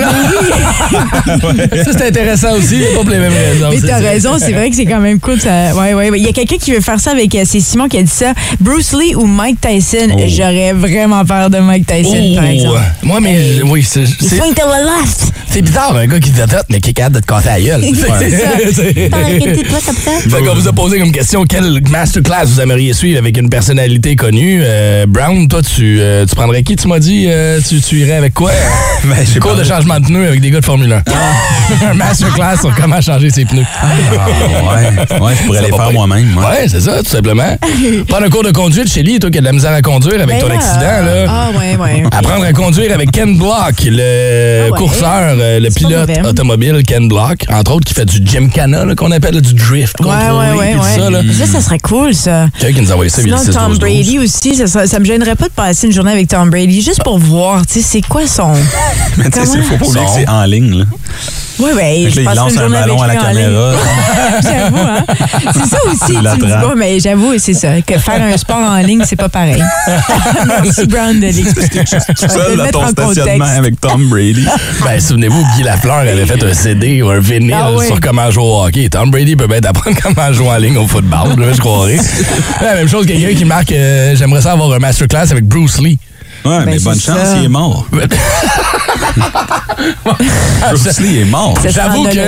Ça, c'est intéressant aussi, mais pas pour les mêmes raisons. Mais t'as raison, c'est vrai que c'est quand même cool. Ça. Ouais. Il y a quelqu'un qui veut faire ça avec... C'est Simon qui a dit ça. Bruce Lee ou Mike Tyson. J'aurais vraiment peur de Mike Tyson, par exemple. Moi, mais oui, c'est... Swing to the left! C'est bizarre, un gars qui te traite, mais qui est capable de te casser la gueule. C'est ça. Arrêtez-toi comme ça. Fait qu'on vous a posé comme question, quelle masterclass vous aimeriez suivre avec une personnalité connue? Brown, toi, tu prendrais qui? Tu m'as dit, tu irais avec quoi? Cours de changement de pneus avec des gars de Formule 1. Un masterclass sur comment changer ses pneus. Ouais, je pourrais les faire moi-même. Ouais, c'est ça, tout simplement. Prendre un cours de conduite chez lui, toi qui as de la misère à conduire avec ton accident. Là. Ah, ouais. Apprendre à conduire avec Ken Block, le courseur, le pilote automobile Ken Block, entre autres, qui fait du Gymkhana, qu'on appelle du drift. Ouais. Ça serait cool, ça. Quelqu'un qui nous a envoyé ça. Sinon, Tom Brady aussi, ça me gênerait pas de passer une journée avec Tom Brady, juste pour voir, tu sais, c'est quoi son... Mais tu sais, faut pas oublier que c'est en ligne, là. Oui, je il lance un ballon à la caméra. J'avoue, hein. C'est ça aussi, tu me dis pas, mais j'avoue, c'est ça. Que faire un sport en ligne, c'est pas pareil. Merci, Brown, de l'expliquer. Seul dans ton stationnement avec Tom Brady. Souvenez-vous, Guy Lafleur avait fait un CD ou un vinyle sur comment jouer au hockey. Tom Brady peut bien apprendre comment jouer en ligne au football, là, je croirais. La même chose, quelqu'un qui marque, j'aimerais ça avoir un masterclass avec Bruce Lee. Ouais, mais bonne chance, il est mort. Bruce Lee est mort. J'avoue que...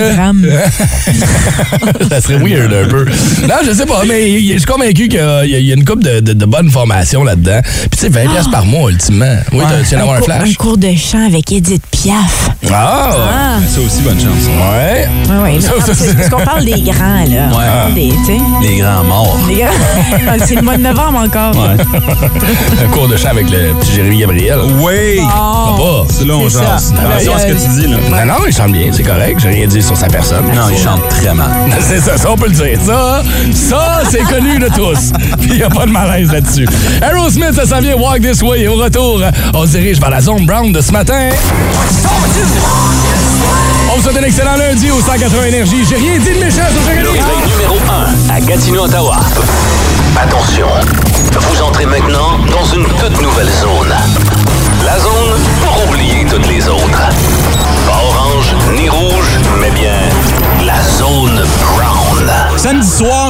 ça serait weird un peu. Non, je sais pas, mais je suis convaincu qu'il y a une couple de bonnes formations là-dedans. Puis tu sais, 20$ par mois, ultimement. Oui, tu viens d'avoir un flash. Un cours de chant avec Edith Piaf. Ah! Ça aussi, bonne chance. Ouais. Parce qu'on parle des grands, là. Ouais. Les grands morts. C'est le mois de novembre encore. Ouais. Un cours de chant avec le petit Jérémy Gabriel. Oui! C'est là, on chante. Attention à ce que tu dis, là. Non, il chante bien, c'est correct. J'ai rien dit sur sa personne. Non, il chante très mal. C'est ça, on peut le dire. Ça, c'est connu de tous. Puis il n'y a pas de malaise là-dessus. Aerosmith, ça s'en vient Walk This Way. Et au retour, on se dirige vers la zone Brown de ce matin. On vous souhaite un excellent lundi au 180 Énergie. J'ai rien dit de méchant sur Jérémy. Le réveil numéro 1 à Gatineau, Ottawa. Attention, vous entrez maintenant dans une toute nouvelle zone. La zone pour oublier toutes les autres. Pas orange ni rouge, mais bien la zone.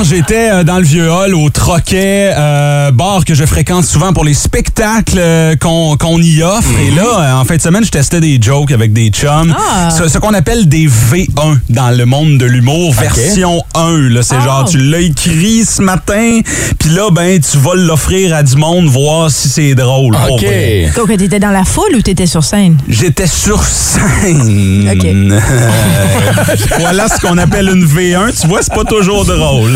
j'étais dans le Vieux Hall au Troquet, bar que je fréquente souvent pour les spectacles qu'on y offre. Et là, en fin de semaine, je testais des jokes avec des chums. Ce qu'on appelle des V1 dans le monde de l'humour, version 1. Là, c'est genre, tu l'as écrit ce matin, puis là, ben, tu vas l'offrir à du monde, voir si c'est drôle. OK. Donc, t'étais dans la foule ou t'étais sur scène? J'étais sur scène. OK. Voilà ce qu'on appelle une V1. Tu vois, c'est pas toujours drôle.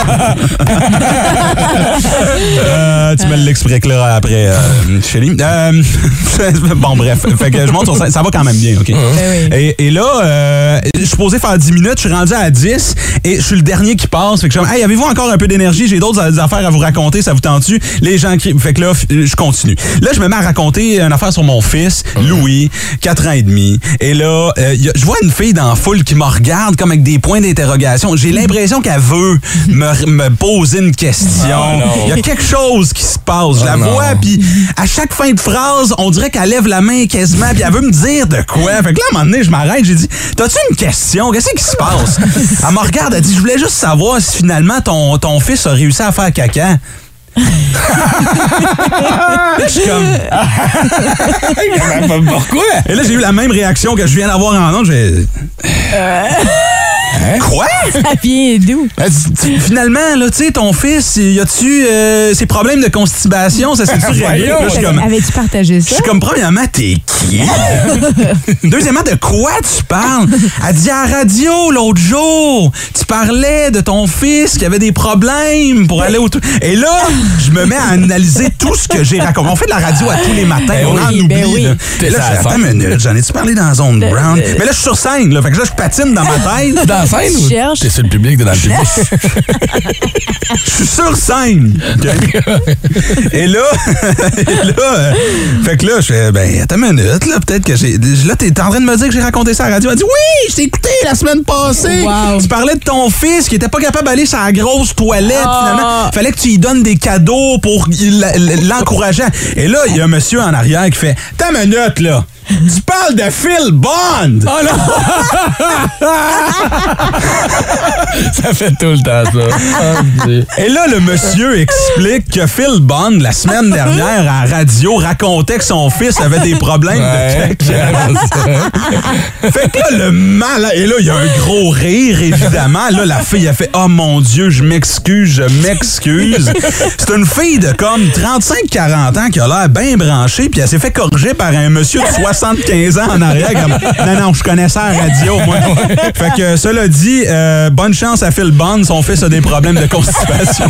Tu me l'expliqueras après, Chélie. Bon, bref. Fait que je monte sur scène. Ça va quand même bien, OK? Et là, je suis posé faire 10 minutes. Je suis rendu à 10 et je suis le dernier qui passe. Fait que je suis comme, hey, avez-vous encore un peu d'énergie? J'ai d'autres affaires à vous raconter. Ça vous tente-tu? Les gens crient. Fait que là, je continue. Là, je me mets à raconter une affaire sur mon fils, Louis, 4 ans et demi. Et là, je vois une fille dans la foule qui me regarde comme avec des points d'interrogation. J'ai l'impression qu'elle veut me poser une question. Il y a quelque chose qui se passe. Je la vois, puis à chaque fin de phrase, on dirait qu'elle lève la main quasiment, puis elle veut me dire de quoi. Fait que là, à un moment donné, je m'arrête, j'ai dit, t'as-tu une question? Qu'est-ce qui se passe? Elle me regarde, elle dit, je voulais juste savoir si finalement ton fils a réussi à faire caca. Là, je suis comme... Pourquoi? Et là, j'ai eu la même réaction que je viens d'avoir en ondes. Quoi? Ça vient d'où? Finalement, là, tu sais, ton fils, y a-tu ses problèmes de constipation? Ça s'est-tu réglé? Avais-tu partagé ça? Je suis comme, premièrement, t'es qui? Deuxièmement, de quoi tu parles? Elle dit à la radio l'autre jour, tu parlais de ton fils qui avait des problèmes pour aller au... Et là, je me mets à analyser tout ce que j'ai raconté. On fait de la radio à tous les matins, on en oublie. Là. Et là, attends une minute, j'en ai-tu parlé dans Zone Brown? Mais là, je suis sur scène, là, fait que là, je patine dans ma tête. Dans la scène ou t'es sur le public, t'es dans le public? Je suis sur scène. Okay. Et là, fait que là, je fais, ben, attends une minute, là, peut-être que j'ai... Là, t'es en train de me dire que j'ai raconté ça à la radio. Elle dit, oui, je t'ai écouté la semaine passée. Wow. Tu parlais de ton fils qui était pas capable d'aller sur la grosse toilette, finalement. Fallait que tu lui donnes des cadeaux pour l'encourager. Et là, il y a un monsieur en arrière qui fait, attends une minute, là. Tu parles de Phil Bond! Oh non! Ça fait tout le temps, ça. Oh, et là, le monsieur explique que Phil Bond, la semaine dernière, à la radio, racontait que son fils avait des problèmes de caca. Fait que là, le mal... Et là, il y a un gros rire, évidemment. Là, la fille a fait « Oh mon Dieu, je m'excuse. » C'est une fille de comme 35-40 ans qui a l'air bien branchée, puis elle s'est fait corriger par un monsieur de 75 ans en arrière. Comme, non, je connais ça à la radio, moi. Fait que, cela dit, bonne chance à Phil Bond. Son fils a des problèmes de constipation.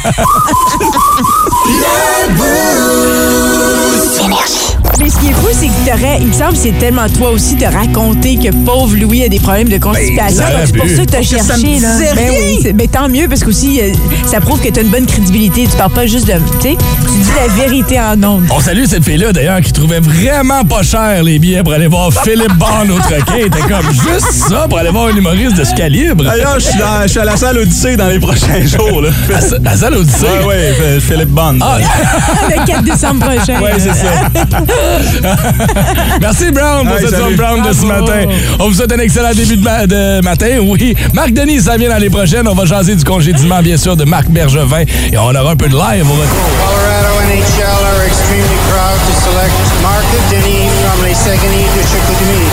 Mais ce qui est fou, c'est que il me semble que c'est tellement toi aussi de raconter que pauvre Louis a des problèmes de constipation. Ben, c'est pour ça que t'as cherché. Là. Ben oui, ben, tant mieux, parce qu'aussi, ça prouve que t'as une bonne crédibilité. Tu parles pas juste de... Tu sais, tu dis la vérité en ondes. On salue cette fille-là, d'ailleurs, qui trouvait vraiment pas cher les billets pour aller voir Philippe Bond au Troquet. T'es comme juste ça pour aller voir un humoriste de ce calibre. D'ailleurs, je suis à la salle Odyssée dans les prochains jours. Là. La salle Odyssée? Oui, Philippe Bond. Ah, le 4 décembre prochain. Oui, c'est ça. Merci, Brown, pour cette zone Brown de ce matin. On vous souhaite un excellent début de matin. Oui, Marc Denis, ça vient l'année prochaine. On va jaser du congédiement, bien sûr, de Marc Bergevin. Et on aura un peu de live au retour. Colorado NHL are extremely proud to select Marc Denis from les Saguenay de Chicoutimi.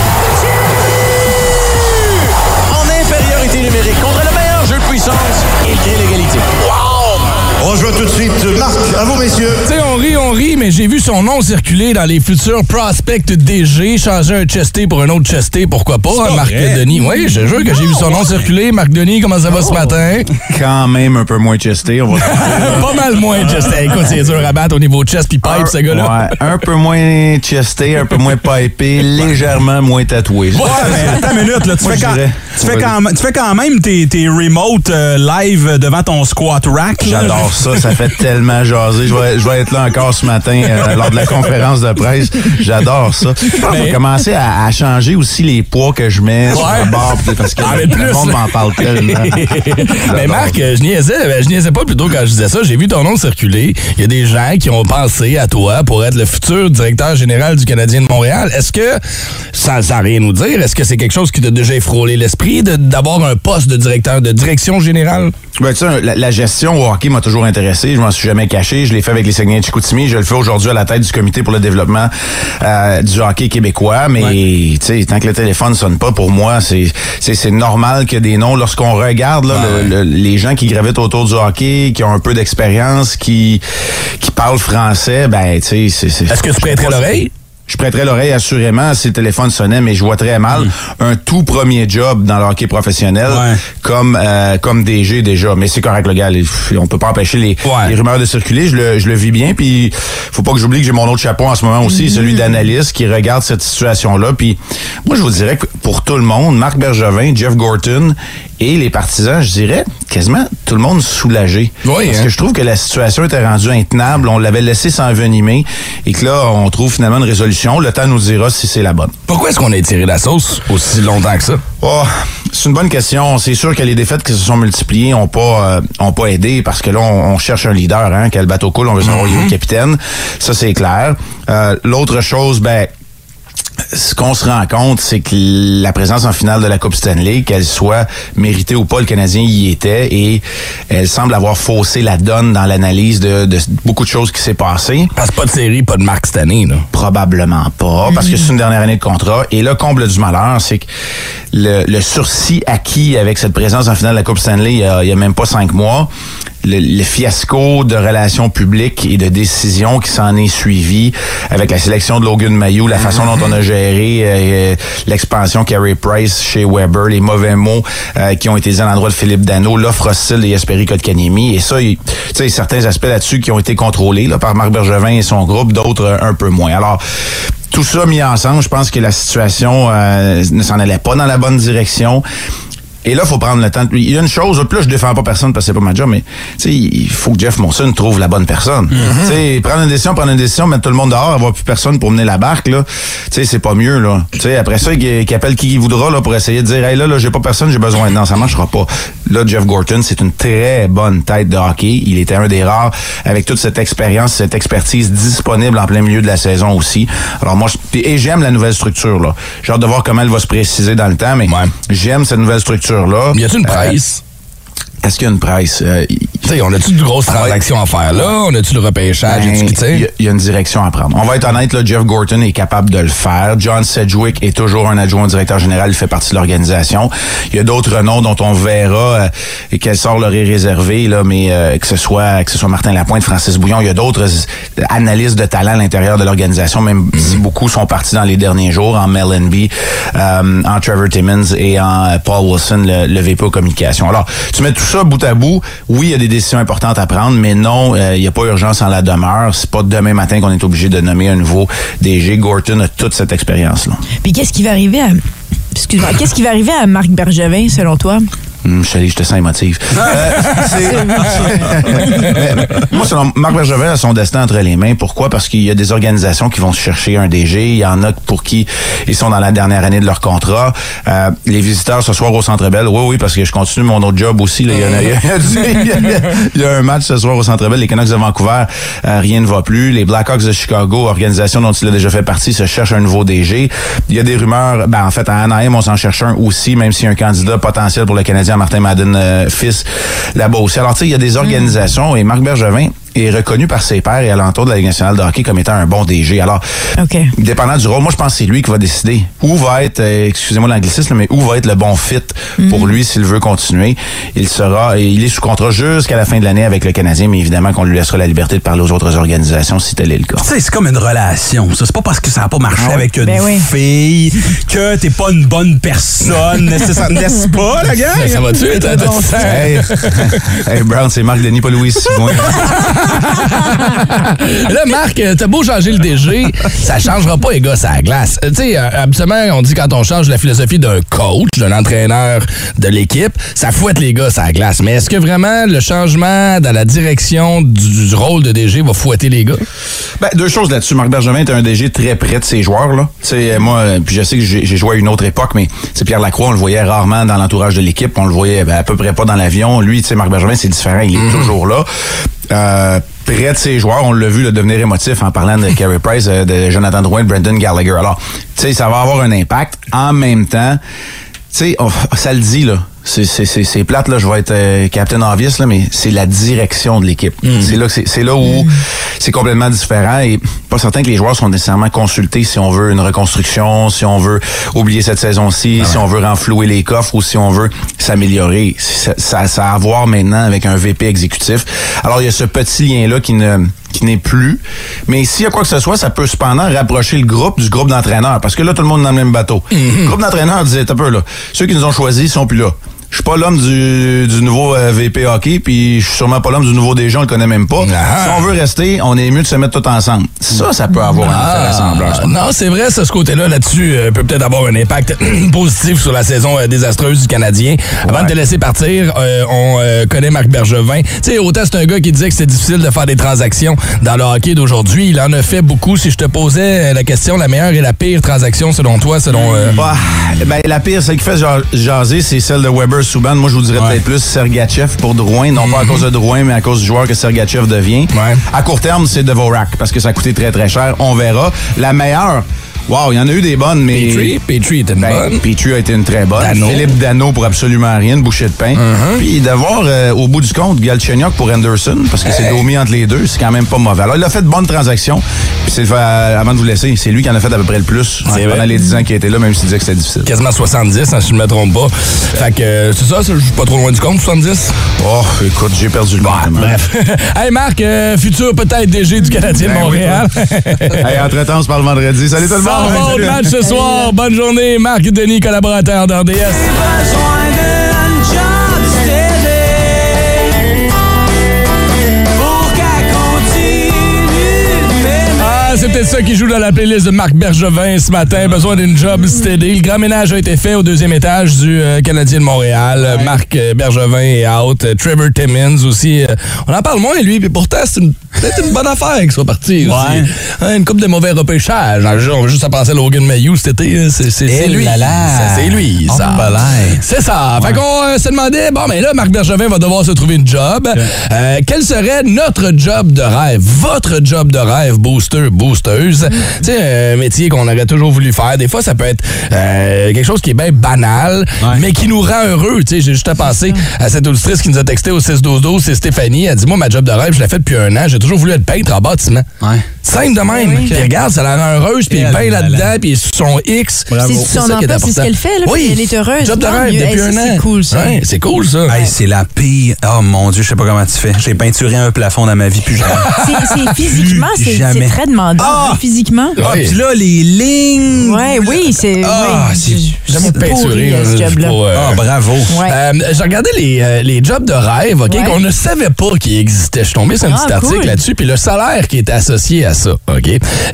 En infériorité numérique contre le meilleur jeu de puissance, il crée l'égalité. Wow! On rejoint tout de suite Marc. À vous, messieurs. Tu sais, on rit, mais j'ai vu son nom circuler dans les futurs prospects DG. Changer un chesté pour un autre chesté, pourquoi pas, hein, Marc Denis. Oui, je te jure que j'ai vu son nom circuler. Marc Denis, comment ça va ce matin? Quand même un peu moins chesté, on va pas mal moins chesté. Écoute, c'est dur à battre au niveau chest pis pipe, ce gars-là. Ouais, un peu moins chesté, un peu moins pipé, légèrement moins tatoué. Ouais, mais attends une minute, là. Tu fais quand même tes remote live devant ton squat rack. J'adore ça fait tellement jaser. Je vais être là encore ce matin lors de la conférence de presse. J'adore ça. Je pense qu'il faut commencer à changer aussi les poids que je mets sur le bord parce que le monde m'en parle tellement. Mais Marc, je niaisais pas plutôt quand je disais ça. J'ai vu ton nom circuler. Il y a des gens qui ont pensé à toi pour être le futur directeur général du Canadien de Montréal. Est-ce que, sans rien nous dire, est-ce que c'est quelque chose qui t'a déjà frôlé l'esprit d'avoir un poste de directeur de direction générale? Ben, tu sais, la gestion au hockey m'a toujours intéressé. Je m'en suis jamais caché. Je l'ai fait avec les Saguenay de Chicoutimi. Je le fais aujourd'hui à la tête du comité pour le développement du hockey québécois. Mais tu sais, tant que le téléphone sonne pas, pour moi, c'est normal qu'il y ait des noms. Lorsqu'on regarde là, les gens qui gravitent autour du hockey, qui ont un peu d'expérience, qui parlent français, ben tu sais, Est-ce que tu prêterais l'oreille? Je prêterais l'oreille assurément si le téléphone sonnait, mais je vois très mal un tout premier job dans le hockey professionnel comme DG déjà. Mais c'est correct, le gars. On peut pas empêcher les rumeurs de circuler. Je le vis bien. Puis faut pas que j'oublie que j'ai mon autre chapeau en ce moment aussi, celui d'analyste qui regarde cette situation-là. Puis moi, je vous dirais que pour tout le monde, Marc Bergevin, Jeff Gorton et les partisans, je dirais quasiment tout le monde soulagé. Parce que je trouve que la situation était rendue intenable. On l'avait laissé s'envenimer et que là, on trouve finalement une résolution. Le temps nous dira si c'est la bonne. Pourquoi est-ce qu'on a étiré la sauce aussi longtemps que ça? Oh, c'est une bonne question. C'est sûr que les défaites qui se sont multipliées ont pas aidé parce que là, on cherche un leader. Hein, quel bateau coule, on veut savoir le capitaine. Ça, c'est clair. L'autre chose, ce qu'on se rend compte, c'est que la présence en finale de la Coupe Stanley, qu'elle soit méritée ou pas, le Canadien y était et elle semble avoir faussé la donne dans l'analyse de beaucoup de choses qui s'est passé. Parce que pas de série, pas de marque cette année, là. Probablement pas, parce que c'est une dernière année de contrat. Et le comble du malheur, c'est que le sursis acquis avec cette présence en finale de la Coupe Stanley il y a même pas 5 mois, le fiasco de relations publiques et de décisions qui s'en est suivi avec la sélection de Logan Mailloux, la façon dont on a géré l'expansion Carey Price chez Weber, les mauvais mots qui ont été dit à l'endroit de Philippe Danault, l'offre hostile de Jesperi Kotkaniemi. Et ça, tu sais, certains aspects là-dessus qui ont été contrôlés là, par Marc Bergevin et son groupe, d'autres un peu moins. Alors, tout ça mis ensemble, je pense que la situation ne s'en allait pas dans la bonne direction. Et là, il faut prendre le temps. Il y a une chose, puis là, je défends pas personne parce que c'est pas ma job, mais il faut que Jeff Molson trouve la bonne personne. Prendre une décision, mettre tout le monde dehors, avoir plus personne pour mener la barque, là, c'est pas mieux. Là. Après ça, qu'il appelle qui voudra là, pour essayer de dire hey, là, j'ai pas personne, j'ai besoin de... Non, ça marchera pas. Là, Jeff Gorton, c'est une très bonne tête de hockey. Il était un des rares avec toute cette expérience, cette expertise disponible en plein milieu de la saison aussi. Alors moi, j'aime la nouvelle structure. Là. J'ai hâte de voir comment elle va se préciser dans le temps, mais j'aime cette nouvelle structure. Là. Y a-t-il une presse? Est-ce qu'il y a une presse? On a-tu de grosses transactions à faire là? On a-tu le repêchage? Il y a une direction à prendre. On va être honnête, là, Jeff Gorton est capable de le faire. John Sedgwick est toujours un adjoint au directeur général, il fait partie de l'organisation. Il y a d'autres noms dont on verra quel sort leur est réservé, là, mais que ce soit Martin Lapointe, Francis Bouillon, il y a d'autres analystes de talent à l'intérieur de l'organisation, même si beaucoup sont partis dans les derniers jours, en Mel Enby, en Trevor Timmins et en Paul Wilson, le VP aux communications. Alors, tu mets tout ça bout à bout, oui, il y a des décisions importantes à prendre, mais non, il n'y a pas urgence en la demeure. C'est pas demain matin qu'on est obligé de nommer un nouveau DG. Gorton a toute cette expérience-là. Puis qu'est-ce qui va arriver à Marc Bergevin, selon toi? Je te sens émotive. Moi, selon Marc Bergevin a son destin entre les mains. Pourquoi? Parce qu'il y a des organisations qui vont se chercher un DG. Il y en a pour qui ils sont dans la dernière année de leur contrat. Les visiteurs ce soir au Centre Bell. Oui, parce que je continue mon autre job aussi. Là. Il y a un match ce soir au Centre Bell. Les Canucks de Vancouver, rien ne va plus. Les Blackhawks de Chicago, organisation dont il a déjà fait partie, se cherchent un nouveau DG. Il y a des rumeurs. En fait, à Anaheim, on s'en cherche un aussi, même s'il y a un candidat potentiel pour le Canadien, Martin Madden, fils, là-bas aussi. Alors, tu sais, il y a des organisations et Marc Bergevin est reconnu par ses pairs et alentour de la Ligue nationale de hockey comme étant un bon DG. Alors, dépendant du rôle, moi, je pense que c'est lui qui va décider où va être, excusez-moi l'anglicisme, mais où va être le bon fit pour lui s'il veut continuer. Il est sous contrat jusqu'à la fin de l'année avec le Canadien, mais évidemment qu'on lui laissera la liberté de parler aux autres organisations si tel est le cas. Tu sais, c'est comme une relation. Ça, c'est pas parce que ça n'a pas marché avec une fille que t'es pas une bonne personne, nécessairement, n'est-ce pas, la gang? Ça va-tu? Hey, Brown, c'est Marc Denis, pas Louis Sigouin. Là, Marc, t'as beau changer le DG, ça changera pas les gars sur la glace. Tu sais, habituellement, on dit quand on change la philosophie d'un coach, d'un entraîneur de l'équipe, ça fouette les gars sur la glace. Mais est-ce que vraiment le changement dans la direction du rôle de DG va fouetter les gars? Ben, deux choses là-dessus. Marc Bergevin est un DG très près de ses joueurs, là. Tu sais, moi, puis je sais que j'ai joué à une autre époque, mais Pierre Lacroix, on le voyait rarement dans l'entourage de l'équipe. On le voyait à peu près pas dans l'avion. Lui, tu sais, Marc Bergevin, c'est différent. Il est toujours là. Près de ses joueurs, on l'a vu devenir émotif en parlant de Carey Price, de Jonathan Drouin, de Brendan Gallagher. Alors, tu sais, ça va avoir un impact. En même temps, tu sais, ça le dit, là. C'est plate, là, je vais être Captain Obvious, là, mais c'est la direction de l'équipe. C'est là où c'est complètement différent et pas certain que les joueurs sont nécessairement consultés si on veut une reconstruction, si on veut oublier cette saison-ci, si on veut renflouer les coffres ou si on veut s'améliorer. Ça a à voir maintenant avec un VP exécutif. Alors, il y a ce petit lien-là qui n'est plus. Mais s'il y a quoi que ce soit, ça peut cependant rapprocher le groupe du groupe d'entraîneurs. Parce que là, tout le monde est dans le même bateau. Le groupe d'entraîneurs disait, t'as peu là, ceux qui nous ont choisis sont plus là. Je suis pas l'homme du nouveau VP hockey, puis je suis sûrement pas l'homme du nouveau DG, on le connaît même pas. Si on veut rester, on est mieux de se mettre tout ensemble. Ça peut avoir un effet rassembleur. Non, c'est vrai, ce côté-là, là-dessus, peut peut-être avoir un impact positif sur la saison désastreuse du Canadien. Avant de te laisser partir, on connaît Marc Bergevin. Tu sais, autant c'est un gars qui disait que c'était difficile de faire des transactions dans le hockey d'aujourd'hui. Il en a fait beaucoup. Si je te posais la question, la meilleure et la pire transaction selon toi, Ben, la pire, celle qui fait jaser, c'est celle de Weber Subban. Moi, je vous dirais peut-être plus Sergachev pour Drouin. Non pas à cause de Drouin, mais à cause du joueur que Sergachev devient. À court terme, c'est Dvorak, parce que ça a coûté très, très cher. On verra. La meilleure... Wow, il y en a eu des bonnes, mais... Petrie était une bonne. Petrie a été une très bonne. Philippe Danault pour absolument rien, une bouchée de pain. Puis d'avoir, au bout du compte, Galchenyuk pour Anderson, parce que c'est Domi entre les deux, c'est quand même pas mauvais. Alors, il a fait de bonnes transactions. Puis avant de vous laisser, c'est lui qui en a fait à peu près le plus pendant les 10 ans qu'il était là, même s'il disait que c'était difficile. Quasiment 70, si je ne me trompe pas. Fait que, c'est ça, je suis pas trop loin du compte, 70? Oh, écoute, j'ai perdu le temps. Bref. Hey, Marc, futur peut-être DG du Canadien de Montréal. Hey, entre-temps, on se parle vendredi. Salut tout le monde! Bon match ce soir. Bonne journée. Marc Denis, collaborateur d'RDS. C'est peut-être ça qui joue dans la playlist de Marc Bergevin ce matin. Besoin d'une job steady. Le grand ménage a été fait au 2e étage du Canadien de Montréal. Marc Bergevin est out. Trevor Timmins aussi. On en parle moins, lui, puis pourtant, c'est peut-être une bonne affaire qu'il soit parti. Une couple de mauvais repêchages. On va juste à penser à Logan Mayhew cet été. C'est lui. C'est lui, ça. C'est ça. Fait qu'on se demandait, bon, mais là, Marc Bergevin va devoir se trouver une job. Quel serait notre job de rêve? Votre job de rêve, boosteuse. Tu sais, un métier qu'on aurait toujours voulu faire. Des fois, ça peut être quelque chose qui est bien banal, mais qui nous rend heureux. Tu sais, j'ai juste à penser à cette auditrice qui nous a texté au 6-12-12, c'est Stéphanie. Elle dit, moi, ma job de rêve, je l'ai fait depuis un an. J'ai toujours voulu être peintre en bâtiment. Simple de même. Puis regarde, ça la rend heureuse, puis elle est bien là-dedans, puis elle est sur son X. C'est son emploi, c'est ce qu'elle fait, là, puis elle est heureuse. Job de rêve depuis un an. C'est cool, ça. C'est cool, ça. C'est la pire. Oh mon Dieu, je sais pas comment tu fais. J'ai peinturé un plafond dans ma vie, plus jamais. C'est physiquement, c'est très demandant. Physiquement. Puis là, les lignes. C'est... J'aime peinturer, ce job-là. Bravo. J'ai regardé les jobs de rêve, qu'on ne savait pas qu'ils existaient. Je suis tombé sur un petit article là-dessus, puis le salaire qui est associé à ça, OK?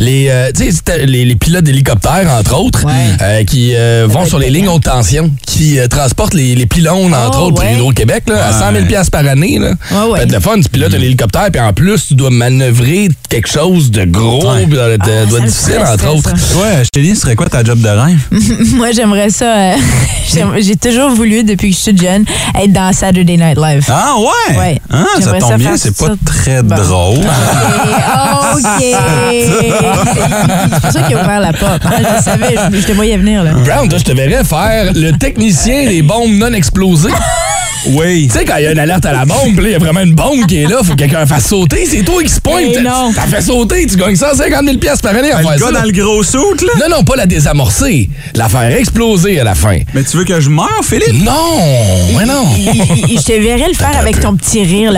Les pilotes d'hélicoptères, entre autres, qui vont sur les lignes haute tension, qui transportent les pylônes, entre autres, pour Hydro-Québec, à 100 000 $ par année. Ça va être le fun, tu pilotes un hélicoptère, puis en plus, tu dois manœuvrer quelque chose de gros, doit être difficile, entre autres. Ouais, je te dis, ce serait quoi ta job de rêve? Moi, j'aimerais ça. J'ai toujours voulu, depuis que je suis jeune, être dans Saturday Night Live. Ah ouais? Ça tombe bien, c'est pas très drôle. OK. C'est pour ça qu'il a ouvert la porte. Je savais, je te voyais venir, là. Brown, je te verrais faire le technicien des bombes non explosées. Oui. Tu sais, quand il y a une alerte à la bombe, il y a vraiment une bombe qui est là, faut que quelqu'un fasse sauter, c'est toi qui se pointe. T'as fait sauter, tu gagnes 150 000 $ par année à faire ça. Le gars dans le gros saut, là? Non, pas la désamorcer, la faire exploser à la fin. Mais tu veux que je meure, Philippe? Non, mais non. Je te verrais le faire avec ton petit rire, là.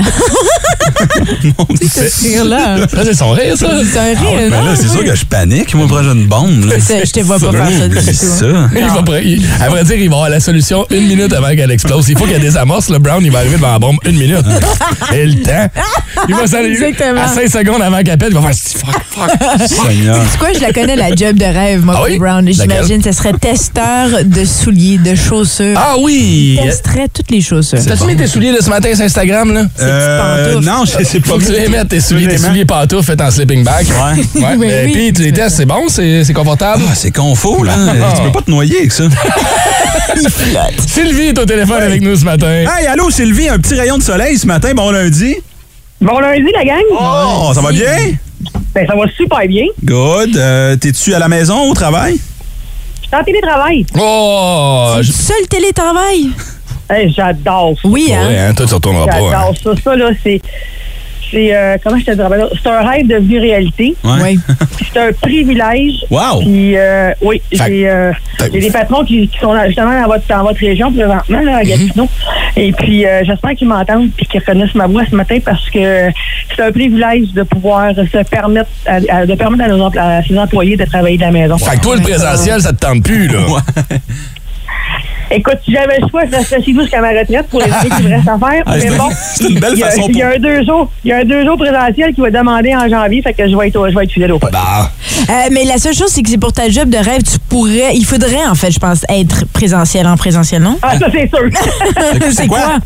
C'est ce rire-là. Ça, c'est son rire, ça. C'est un rire, Mais non? là, c'est sûr que je panique. Moi, proche d'une bombe. Là. Je te vois pas faire ça du tout. Ça. À vrai dire, il va avoir la solution 1 minute avant qu'elle explose. Il faut qu'il y ait des amorces. Le Brown, il va arriver devant la bombe 1 minute. Et le temps. Il va s'allumer à 5 secondes avant qu'elle pète. Il va faire fuck. Seigneur. C'est quoi, je la connais, la job de rêve, moi, pour Brown. J'imagine que ce serait testeur de souliers, de chaussures. Ah oui! Il testerait toutes les chaussures. T'as-tu mis tes souliers de ce matin sur Instagram, là? Non, je sais pas. Faut que tu les mettes, tes souliers pantoufles faits en sleeping bag. Ouais. Oui. Puis tu les testes, c'est bon? C'est confortable? Ah, c'est confort, là. Tu peux pas te noyer avec ça. Il flotte. Sylvie est au téléphone avec nous ce matin. Hey, allô, Sylvie, un petit rayon de soleil ce matin. Bon lundi. Bon lundi, la gang. Oh, ça va bien? Ben, ça va super bien. Good. T'es-tu à la maison, au travail? Je suis en télétravail. Oh! Seul télétravail? Hey, j'adore ça. Oui, hein? Ouais, hein, toi, tu retourneras pas. J'adore ça. Ça, là, c'est comment je te dirais? C'est un rêve devenu réalité. Ouais. Puis c'est un privilège. Wow! Puis, oui, j'ai des patrons qui sont justement dans votre région présentement, là, à Gatineau. Et puis, j'espère qu'ils m'entendent et qu'ils reconnaissent ma voix ce matin parce que c'est un privilège de pouvoir se permettre à ses employés de travailler de la maison. Fait que toi, le présentiel, ça te tente plus, là. Écoute, si j'avais le choix, je resterais chez nous jusqu'à ma retraite pour les trucs qu'il me reste à faire. Ah, mais bon, c'est une belle façon il y a un 2 jours présentiel qui va demander en janvier, fait que je vais être fidèle au poste. Bah. Mais la seule chose, c'est que c'est pour ta job de rêve, il faudrait, en fait, je pense, être présentiel, non? Ah, ça, c'est sûr. C'est quoi?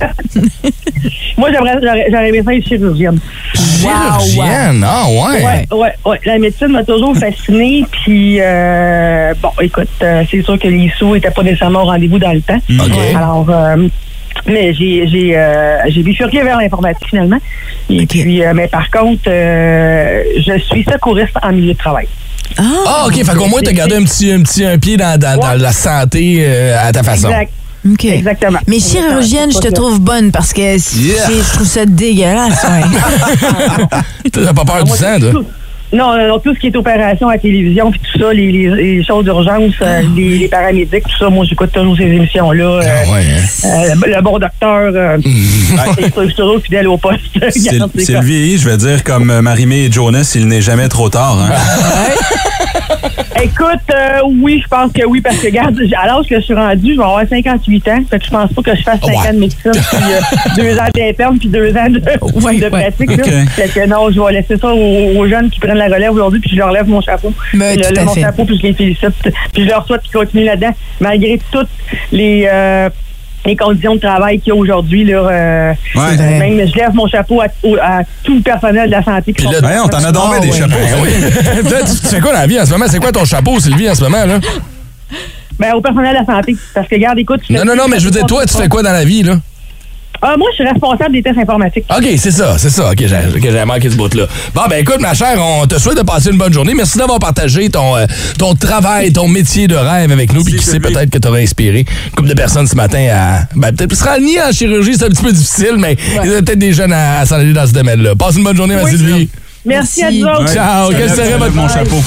Moi, j'aurais aimé ça être chirurgienne. Chirurgienne? Ah, ouais. Ouais. La médecine m'a toujours fascinée, puis bon, écoute, c'est sûr que les sous n'étaient pas nécessairement au rendez-vous dans le temps. Okay. Alors, mais j'ai bifurqué vers l'informatique finalement. Et puis, mais par contre, je suis secouriste en milieu de travail. Ah, OK. Fait qu'au moins, t'as gardé un pied dans la santé à ta façon. Exact. Okay. Exactement. Mais chirurgienne, je te trouve bonne parce que je trouve ça dégueulasse. Ouais. T'as pas peur du sang, toi? Non, tout ce qui est opération à la télévision, puis tout ça, les choses d'urgence, les paramédics, tout ça, moi, j'écoute toujours ces émissions-là. Le bon docteur, je suis toujours fidèle au poste. Sylvie, je vais dire comme Marie-Mé et Jonas, il n'est jamais trop tard. Hein? Écoute, oui, je pense que oui, parce que, regarde, à l'âge que je suis rendu, je vais avoir 58 ans, fait que je pense pas que je fasse 5 ans de médecine, puis 2 ans d'interne, puis 2 ans de pratique. Okay. Fait que non, je vais laisser ça aux jeunes qui prennent la relève aujourd'hui, puis je leur lève mon chapeau. Mon chapeau, puis je les félicite. Puis je leur souhaite qu'ils continuent là-dedans, malgré toutes les conditions de travail qu'il y a aujourd'hui. Même, je lève mon chapeau à tout le personnel de la santé. Puis là, on t'en a dormi des chapeaux. Tu fais quoi dans la vie en ce moment? C'est quoi ton chapeau, Sylvie, en ce moment, là? Ben, au personnel de la santé. Parce que, regarde, écoute... Non, mais je veux dire, toi, tu fais quoi dans la vie, là? Moi, je suis responsable des tests informatiques. OK, c'est ça. OK, j'ai manqué ce bout-là. Bon, ben écoute, ma chère, on te souhaite de passer une bonne journée. Merci d'avoir partagé ton travail, ton métier de rêve avec nous. Puis qui sait, peut-être que tu aurais inspiré une couple de personnes ce matin à... Ben, peut-être se rallier en chirurgie, c'est un petit peu difficile, mais il y a peut-être des jeunes à s'en aller dans ce domaine-là. Passe une bonne journée, ma Sylvie. Merci à vous autres. Ciao. Quel serait votre mon chapeau?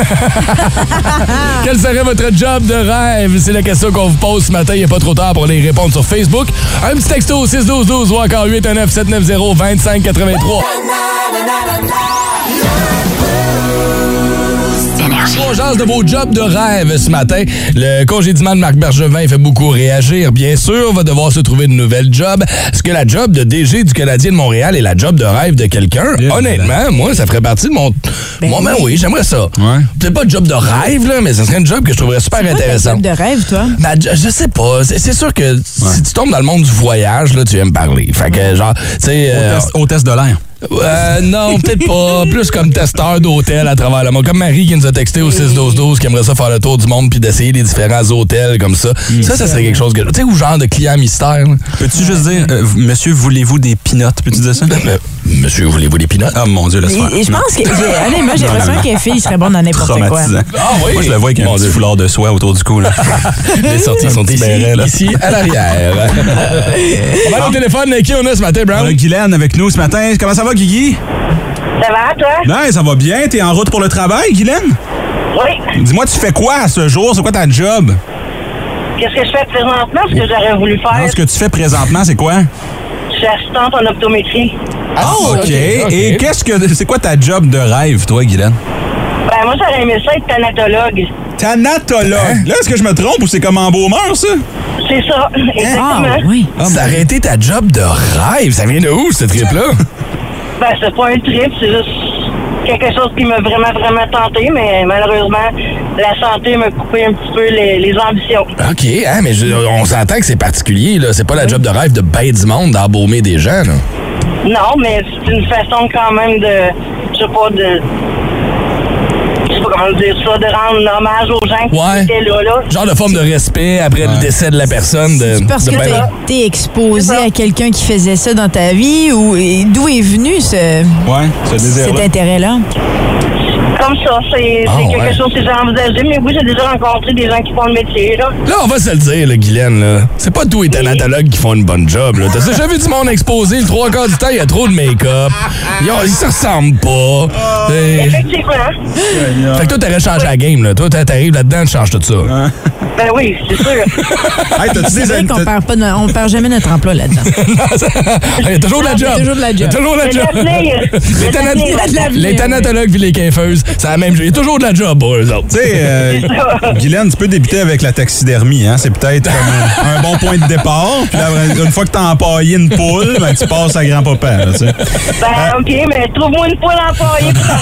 Quel serait votre job de rêve? C'est la question qu'on vous pose ce matin. Il n'est pas trop tard pour les répondre sur Facebook. Un petit texto au 61212 ou encore 819-790-2583. On jase de vos jobs de rêve ce matin. Le congédiement de Marc Bergevin fait beaucoup réagir. Bien sûr, va devoir se trouver de nouvelles jobs. Est-ce que la job de DG du Canadien de Montréal est la job de rêve de quelqu'un? Honnêtement, moi, ça ferait partie de mon... oui, j'aimerais ça. Ouais. Peut-être pas de job de rêve, là, mais ça serait une job que je trouverais super intéressant. Job de rêve, toi? Ben, je sais pas. C'est sûr que si tu tombes dans le monde du voyage, là, tu viens me parler. Fait que, genre, tu sais... Hôtesse de l'air. Non, peut-être pas. Plus comme testeur d'hôtel à travers le monde. Comme Marie qui nous a texté au 61212 qui aimerait ça faire le tour du monde puis d'essayer les différents hôtels comme ça. Ça serait quelque chose que... Tu sais, ou genre de client mystère. Là. Peux-tu juste dire, monsieur, voulez-vous des pinottes? Peux-tu dire ça? Monsieur, voulez-vous des pinottes? Ah, mon Dieu, laisse faire. Je pense que... Honnêtement, j'ai l'impression qu'une fille serait bonne dans n'importe quoi. Ah oui? Moi, je la vois avec un petit foulard de soie autour du cou. Là. Les sorties sont ici à l'arrière. On va au téléphone. Qui on a ce matin, Brown? Guylaine avec nous ce matin. Comment ça va, Guigui? Ça va, toi? Ben, ça va bien. T'es en route pour le travail, Guylaine? Oui. Dis-moi, tu fais quoi à ce jour? C'est quoi ta job? Qu'est-ce que je fais présentement? Ce que j'aurais voulu faire. Non, ce que tu fais présentement, c'est quoi? Je suis assistante en optométrie. Ah, OK. Et c'est quoi ta job de rêve, toi, Guylaine? Ben, moi, j'aurais aimé ça être thanatologue. Thanatologue? Hein? Là, est-ce que je me trompe ou c'est comme embaumeur, ça? C'est ça, exactement. Ah, oui. Ça aurait été ta job de rêve. Ça vient de où, ce trip-là? Ben, c'est pas un trip, c'est juste quelque chose qui m'a vraiment, vraiment tenté, mais malheureusement, la santé m'a coupé un petit peu les ambitions. OK, hein, mais on s'entend que c'est particulier, là. C'est pas la job de rêve de ben du monde d'embaumer des gens, là. Non, mais c'est une façon quand même de, je sais pas comment dire ça, de rendre hommage aux gens qui étaient là. Genre de forme de respect après le décès de la personne. Parce que t'es exposé à quelqu'un qui faisait ça dans ta vie ou d'où est venu cet intérêt-là? Comme ça, c'est quelque chose que j'ai envisagé, mais oui, j'ai déjà rencontré des gens qui font le métier, là. Là, on va se le dire, là, Guylaine, là. C'est pas tous les thanatologues qui font une bonne job, là. T'as déjà vu du monde exposé, le 3/4 du temps, il y a trop de make-up. Ils se ressemblent pas. Effectivement. Fait que toi, t'aurais changé la game, là. Toi, t'arrives là-dedans, tu changes tout ça. Ben oui, c'est sûr. C'est vrai qu'on perd jamais notre emploi là-dedans. Il y a toujours de la job. Il y a toujours de la job. Toujours de la job. Les thanatologues puis les kiffeuses, c'est la même chose. Il y a toujours de la job pour eux autres. Tu sais, Guylaine, tu peux débuter avec la taxidermie, hein? C'est peut-être comme un bon point de départ. Puis là, une fois que t'as empaillé une poule, ben, tu passes à grand-papa, là, tu sais. Ben, OK, mais trouve-moi une poule empaillée pour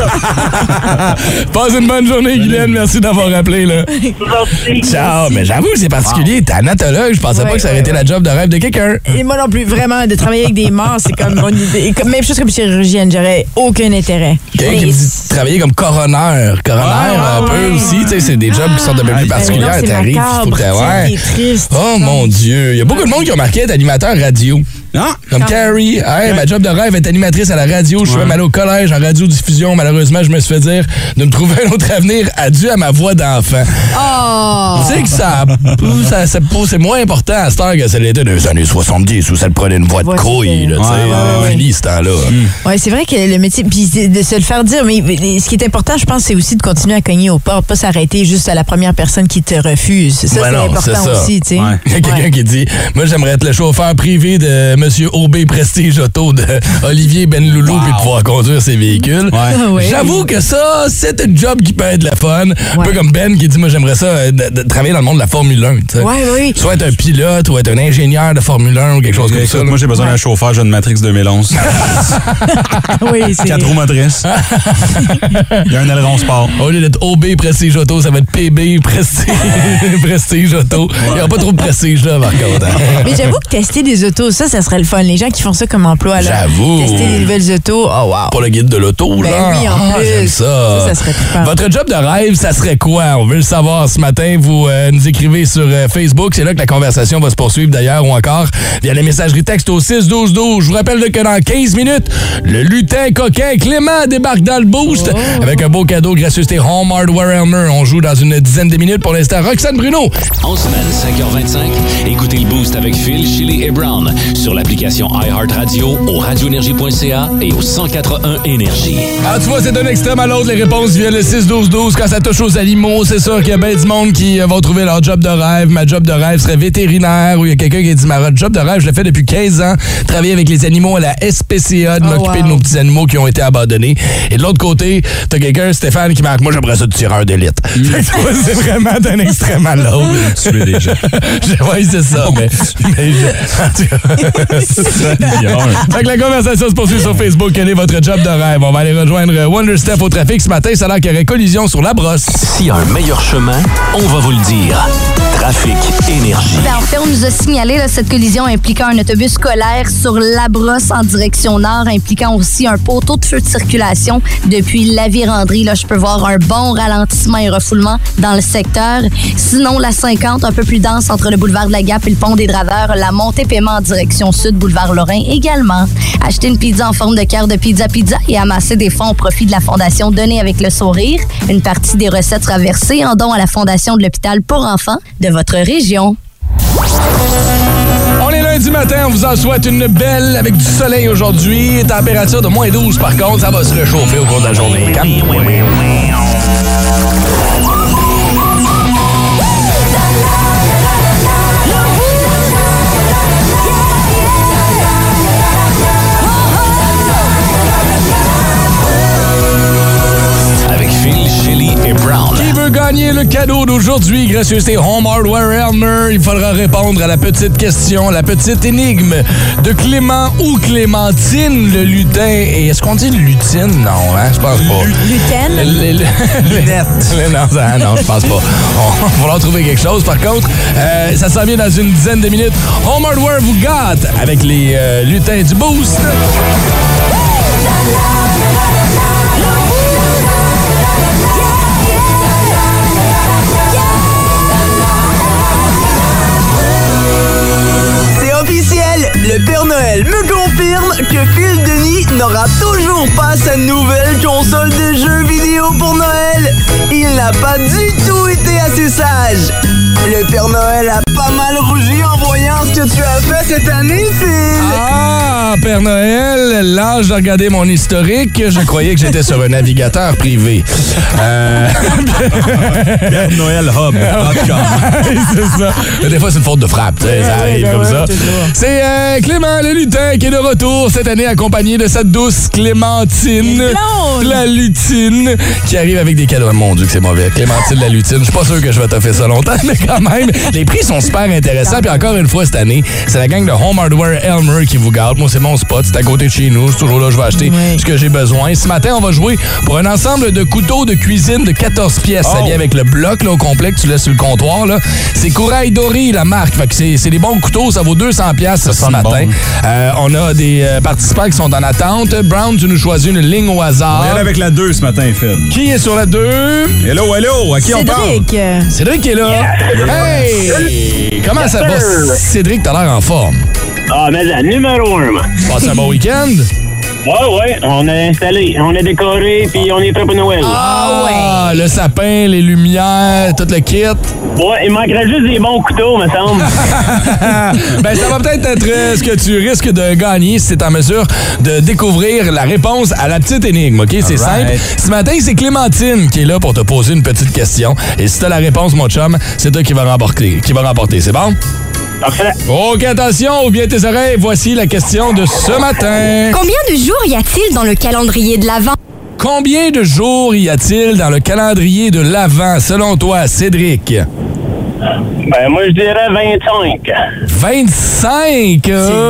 ça. Passe une bonne journée, Guylaine. Merci d'avoir appelé, là. Merci. Ciao. Mais j'avoue, c'est particulier. Thanatologue, je pensais pas que ça aurait été la job de rêve de quelqu'un. Et moi non plus, vraiment, de travailler avec des morts, c'est comme mon idée. Même chose comme chirurgienne, j'aurais aucun intérêt. Quelqu'un qui me dit travailler comme coroner un peu aussi, tu sais, c'est des jobs qui sont un peu plus particuliers. T'arrives, il faut que c'est triste. Oh mon Dieu, il y a beaucoup de monde qui ont marqué être animateur radio. Comme Carrie, ma job de rêve est animatrice à la radio. Je suis même allé au collège en radiodiffusion. Malheureusement, je me suis fait dire de me trouver un autre avenir adieu à ma voix d'enfant. Tu sais que c'est moins important à cette heure que ça l'était dans les années 70 où ça le prenait une voix de couille. Fini ce temps-là. Oui, c'est vrai que le métier, puis de se le faire dire, mais ce qui est important, je pense, c'est aussi de continuer à cogner aux portes, pas s'arrêter juste à la première personne qui te refuse. Ça, c'est important aussi. Il y a quelqu'un qui dit, moi, j'aimerais être le chauffeur privé de Monsieur OB Prestige Auto de Olivier Benloulou puis pouvoir conduire ses véhicules. J'avoue que ça, c'est un job qui peut être le fun. Un peu comme Ben qui dit, moi, j'aimerais ça de travailler dans le monde de la Formule 1. Soit être un pilote ou être un ingénieur de Formule 1 ou quelque chose comme ça. Moi, j'ai besoin d'un chauffeur, j'ai une Matrix 2011. 4 roues motrices. Il y a un aileron sport. Au lieu d'être OB Prestige Auto, ça va être PB Prestige Auto. Il n'y aura pas trop de prestige là, par contre. Mais j'avoue que tester des autos, ça serait le fun. Les gens qui font ça comme emploi, là. J'avoue. Tester des nouvelles autos, oh wow. Pour le guide de l'auto, là. Ben oui, en plus. J'aime ça. Ça serait super. Votre job de rêve, ça serait quoi? On veut le savoir ce matin. Vous nous écrivez sur Facebook. C'est là que la conversation va se poursuivre d'ailleurs, ou encore via les messageries texte au 6-12-12. Je vous rappelle que dans 15 minutes, le lutin coquin Clément débarque dans le boost avec un beau cadeau gracieuseté Home Hardware Elmer. On joue dans une dizaine de minutes. Pour l'instant, Roxane Bruno. En semaine, 5h25, écoutez le boost avec Phil, Chili et Brown sur l'application iHeartRadio, au radioénergie.ca et au 104.1 Énergie. Tu vois, c'est d'un extrême à l'autre. Les réponses viennent le 6-12-12. Quand ça touche aux animaux, c'est sûr qu'il y a bien du monde qui vont trouver leur job de rêve. Ma job de rêve serait vétérinaire, ou il y a quelqu'un qui dit, ma job de rêve, je l'ai fait depuis 15 ans. Travailler avec les animaux à la SPCA, de m'occuper de nos petits animaux qui ont été abandonnés. Et de l'autre côté, t'as quelqu'un, Stéphane, qui marque, moi, j'aimerais ça de tireur d'élite. C'est vraiment d'un extrême à l'autre. Tuer des gens. Oui, c'est ça. Mais fait que la conversation se poursuit sur Facebook. Quel est votre job de rêve? On va aller rejoindre Wonder Steph au trafic ce matin. Ça a l'air qu'il y aurait collision sur la brosse. S'il y a un meilleur chemin, on va vous le dire. Trafic Énergie. En fait, on nous a signalé cette collision impliquant un autobus scolaire sur la brosse en direction nord, impliquant aussi un poteau de feu de circulation depuis la Vérandrie. Là, je peux voir un bon ralentissement et refoulement dans le secteur. Sinon, la 50, un peu plus dense entre le boulevard de la Gap et le pont des Draveurs. La montée paiement en direction sud, boulevard Lorrain également. Acheter une pizza en forme de cœur de Pizza et amasser des fonds au profit de la Fondation Donner avec le sourire. Une partie des recettes sera versée en don à la Fondation de l'hôpital pour enfants de votre région. On est lundi matin, on vous en souhaite une belle avec du soleil aujourd'hui. Température de moins 12 par contre, ça va se réchauffer au cours de la journée. gagner le cadeau d'aujourd'hui, gracieuseté Home Hardware Elmer. Il faudra répondre à la petite question, la petite énigme de Clément ou Clémentine, le lutin. Et est-ce qu'on dit lutine? Non, hein? Je pense pas. Lutaine? Non, je pense pas. On va falloir trouver quelque chose. Par contre, ça s'en vient dans une dizaine de minutes. Home Hardware vous gâte avec les lutins du Boost. C'est officiel! Le Père Noël me confirme que Phil Denis n'aura toujours pas sa nouvelle console de jeux vidéo pour Noël. Il n'a pas du tout été assez sage. Le Père Noël a pas mal rougi en voyant ce que tu as fait cette année, Phil. Ah, Père Noël, là, j'ai regardé mon historique. Je croyais que j'étais sur un navigateur privé. Père Noël Hub.com. C'est ça. Des fois, c'est une faute de frappe. Ça arrive comme ça. C'est Clément le lutin qui est de retour cette année accompagné de sa douce Clémentine. La lutine qui arrive avec des cadeaux. Mon Dieu que c'est mauvais. Clémentine la lutine. Je suis pas sûr que je vais t'offrir ça longtemps, mais quand même, les prix sont super intéressants. Puis encore une fois cette année, c'est la gang de Home Hardware Elmer qui vous garde. Moi, c'est mon spot. C'est à côté de chez nous. C'est toujours là que je vais acheter ce que j'ai besoin. Ce matin, on va jouer pour un ensemble de couteaux de cuisine de 14 pièces. Ça vient avec le bloc là, au complet que tu laisses sur le comptoir. Là. C'est Kuraï Dori, la marque. Fait que c'est des bons couteaux. Ça vaut 200 pièces ce matin. On a des participants qui sont en attente. Brown, tu nous choisis une ligne au hasard. On va y aller avec la 2 ce matin, Phil. Qui est sur la 2? Hello, à qui on parle? Cédric est là. Hey! Comment ça va? Cédric, t'as l'air en forme. Ah, mais la numéro 1, man. Passe un bon week-end? Ouais, on a installé, on a décoré, puis on est prêt pour Noël. Ah, le sapin, les lumières, tout le kit. Ouais, il manquerait juste des bons couteaux, me semble. Ben, ça va peut-être être ce que tu risques de gagner si tu es en mesure de découvrir la réponse à la petite énigme, OK? C'est simple. Ce matin, c'est Clémentine qui est là pour te poser une petite question. Et si tu as la réponse, mon chum, c'est toi qui va remporter. C'est bon? Parfait. OK, attention, ouvre bien tes oreilles. Voici la question de ce matin. Combien de jours y a-t-il dans le calendrier de l'Avent? Combien de jours y a-t-il dans le calendrier de l'Avent, selon toi, Cédric? Ben, moi, je dirais 25. 25?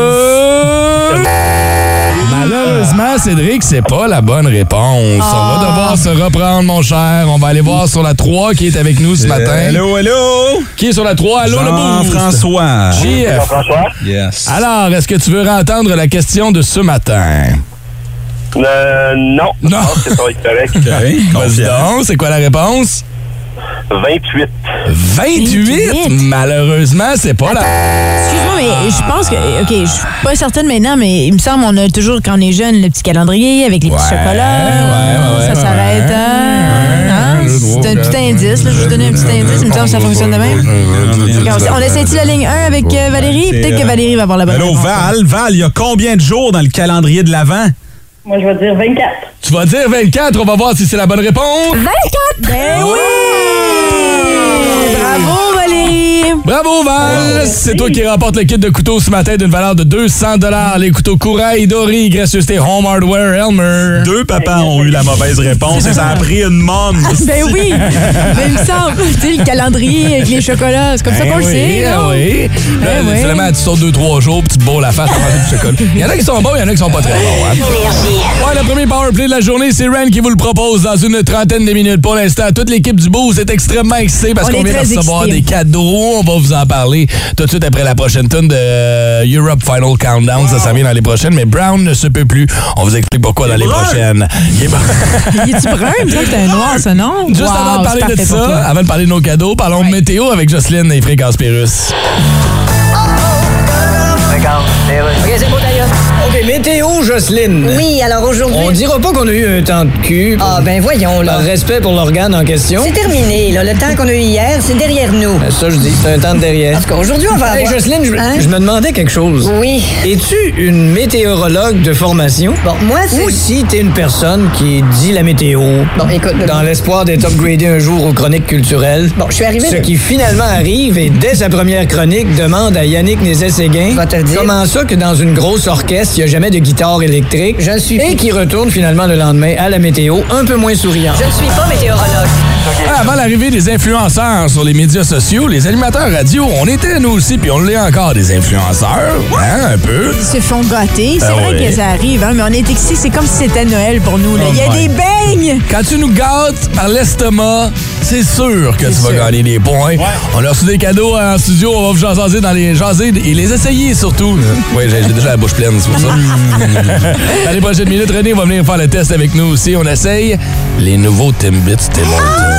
Malheureusement, Cédric, c'est pas la bonne réponse. On va devoir se reprendre, mon cher. On va aller voir sur la 3 qui est avec nous ce matin. Hello! Qui est sur la 3? Allô, le boost? Jean-François. JF. Jean-François? Yes. Alors, est-ce que tu veux entendre la question de ce matin? Non. Non. C'est pas correct. Vas-y donc, c'est quoi la réponse? 28. 28? Malheureusement, c'est pas la... Excuse-moi, mais je pense que... OK, je suis pas certaine maintenant, mais il me semble qu'on a toujours, quand on est jeune, le petit calendrier avec les petits chocolats. Ça s'arrête à... C'est un petit indice, là. Je vais vous donner un petit indice. Il me semble que ça fonctionne de même. On essaie-tu la ligne 1 avec Valérie? Peut-être que Valérie va avoir la bonne réponse. Val, il y a combien de jours dans le calendrier de l'Avent? Moi, je vais dire 24. Tu vas dire 24, on va voir si c'est la bonne réponse. 24! Ben oui! Bravo, Valérie! Bravo, Val! Wow. C'est toi qui remporte le kit de couteaux ce matin d'une valeur de 200 $. Les couteaux Kuraï Dori, gracieuseté Home Hardware Elmer. 2 papas ont eu la mauvaise réponse et ça a pris une mom. Ben oui! Ben, il me semble. Tu sais, le calendrier avec les chocolats, c'est comme ça qu'on le sait. Oui. Là, finalement, tu sors 2-3 jours puis tu te bourres la face à manger du chocolat. Il y en a qui sont bons, il y en a qui sont pas très bons. Hein? Ouais, le premier powerplay de la journée, c'est Ren qui vous le propose dans une trentaine de minutes. Pour l'instant, toute l'équipe du Boost est extrêmement excitée parce qu'on vient de recevoir des cadeaux. On va vous en parler tout de suite après la prochaine tune de Europe Final Countdown. Ça s'en vient dans les prochaines, mais Brown ne se peut plus. On vous explique pourquoi dans les prochaines. Il est-tu brun? Il me semble que c'est un noir, ça, non? Juste avant de parler de ça, avant de parler de nos cadeaux, parlons de météo avec Jocelyne et Fréquence Pérusse. OK, c'est beau d'ailleurs. OK, météo, Jocelyne. Oui, alors aujourd'hui... On dira pas qu'on a eu un temps de cul. Ah, ben voyons, là. Par respect pour l'organe en question. C'est terminé, là. Le temps qu'on a eu hier, c'est derrière nous. Ça, je dis, c'est un temps de derrière. En tout cas, aujourd'hui, on va avoir... Hey, Jocelyne, je me demandais quelque chose. Oui. Es-tu une météorologue de formation? Bon, moi, c'est... Ou si t'es une personne qui dit la météo. Bon, écoute... Dans l'espoir d'être upgradé un jour aux chroniques culturelles. Bon, je suis arrivé... Ce qui finalement arrive et dès sa première chronique demande à Yannick Nézet-Séguin... Va te le dire. Comment ça que dans une grosse orchestre, il n'y a jamais de guitare électrique? Je ne suis Et qui retourne finalement le lendemain à la météo, un peu moins souriant. Je ne suis pas météorologue. Avant l'arrivée des influenceurs sur les médias sociaux, les animateurs radio, on était nous aussi, puis on l'est encore des influenceurs, hein, un peu. Ils se font gâter. C'est vrai ouais. que ça arrive, hein, mais on est excités. C'est comme si c'était Noël pour nous. Là. Il y a des beignes! Quand tu nous gâtes par l'estomac, c'est sûr que tu vas gagner des points. Ouais. On a reçu des cadeaux en studio, on va vous jaser et les essayer surtout. Oui, j'ai déjà la bouche pleine, c'est pour ça. Dans les prochaines minutes, René va venir faire le test avec nous aussi. On essaye les nouveaux Timbits Tim Hortons.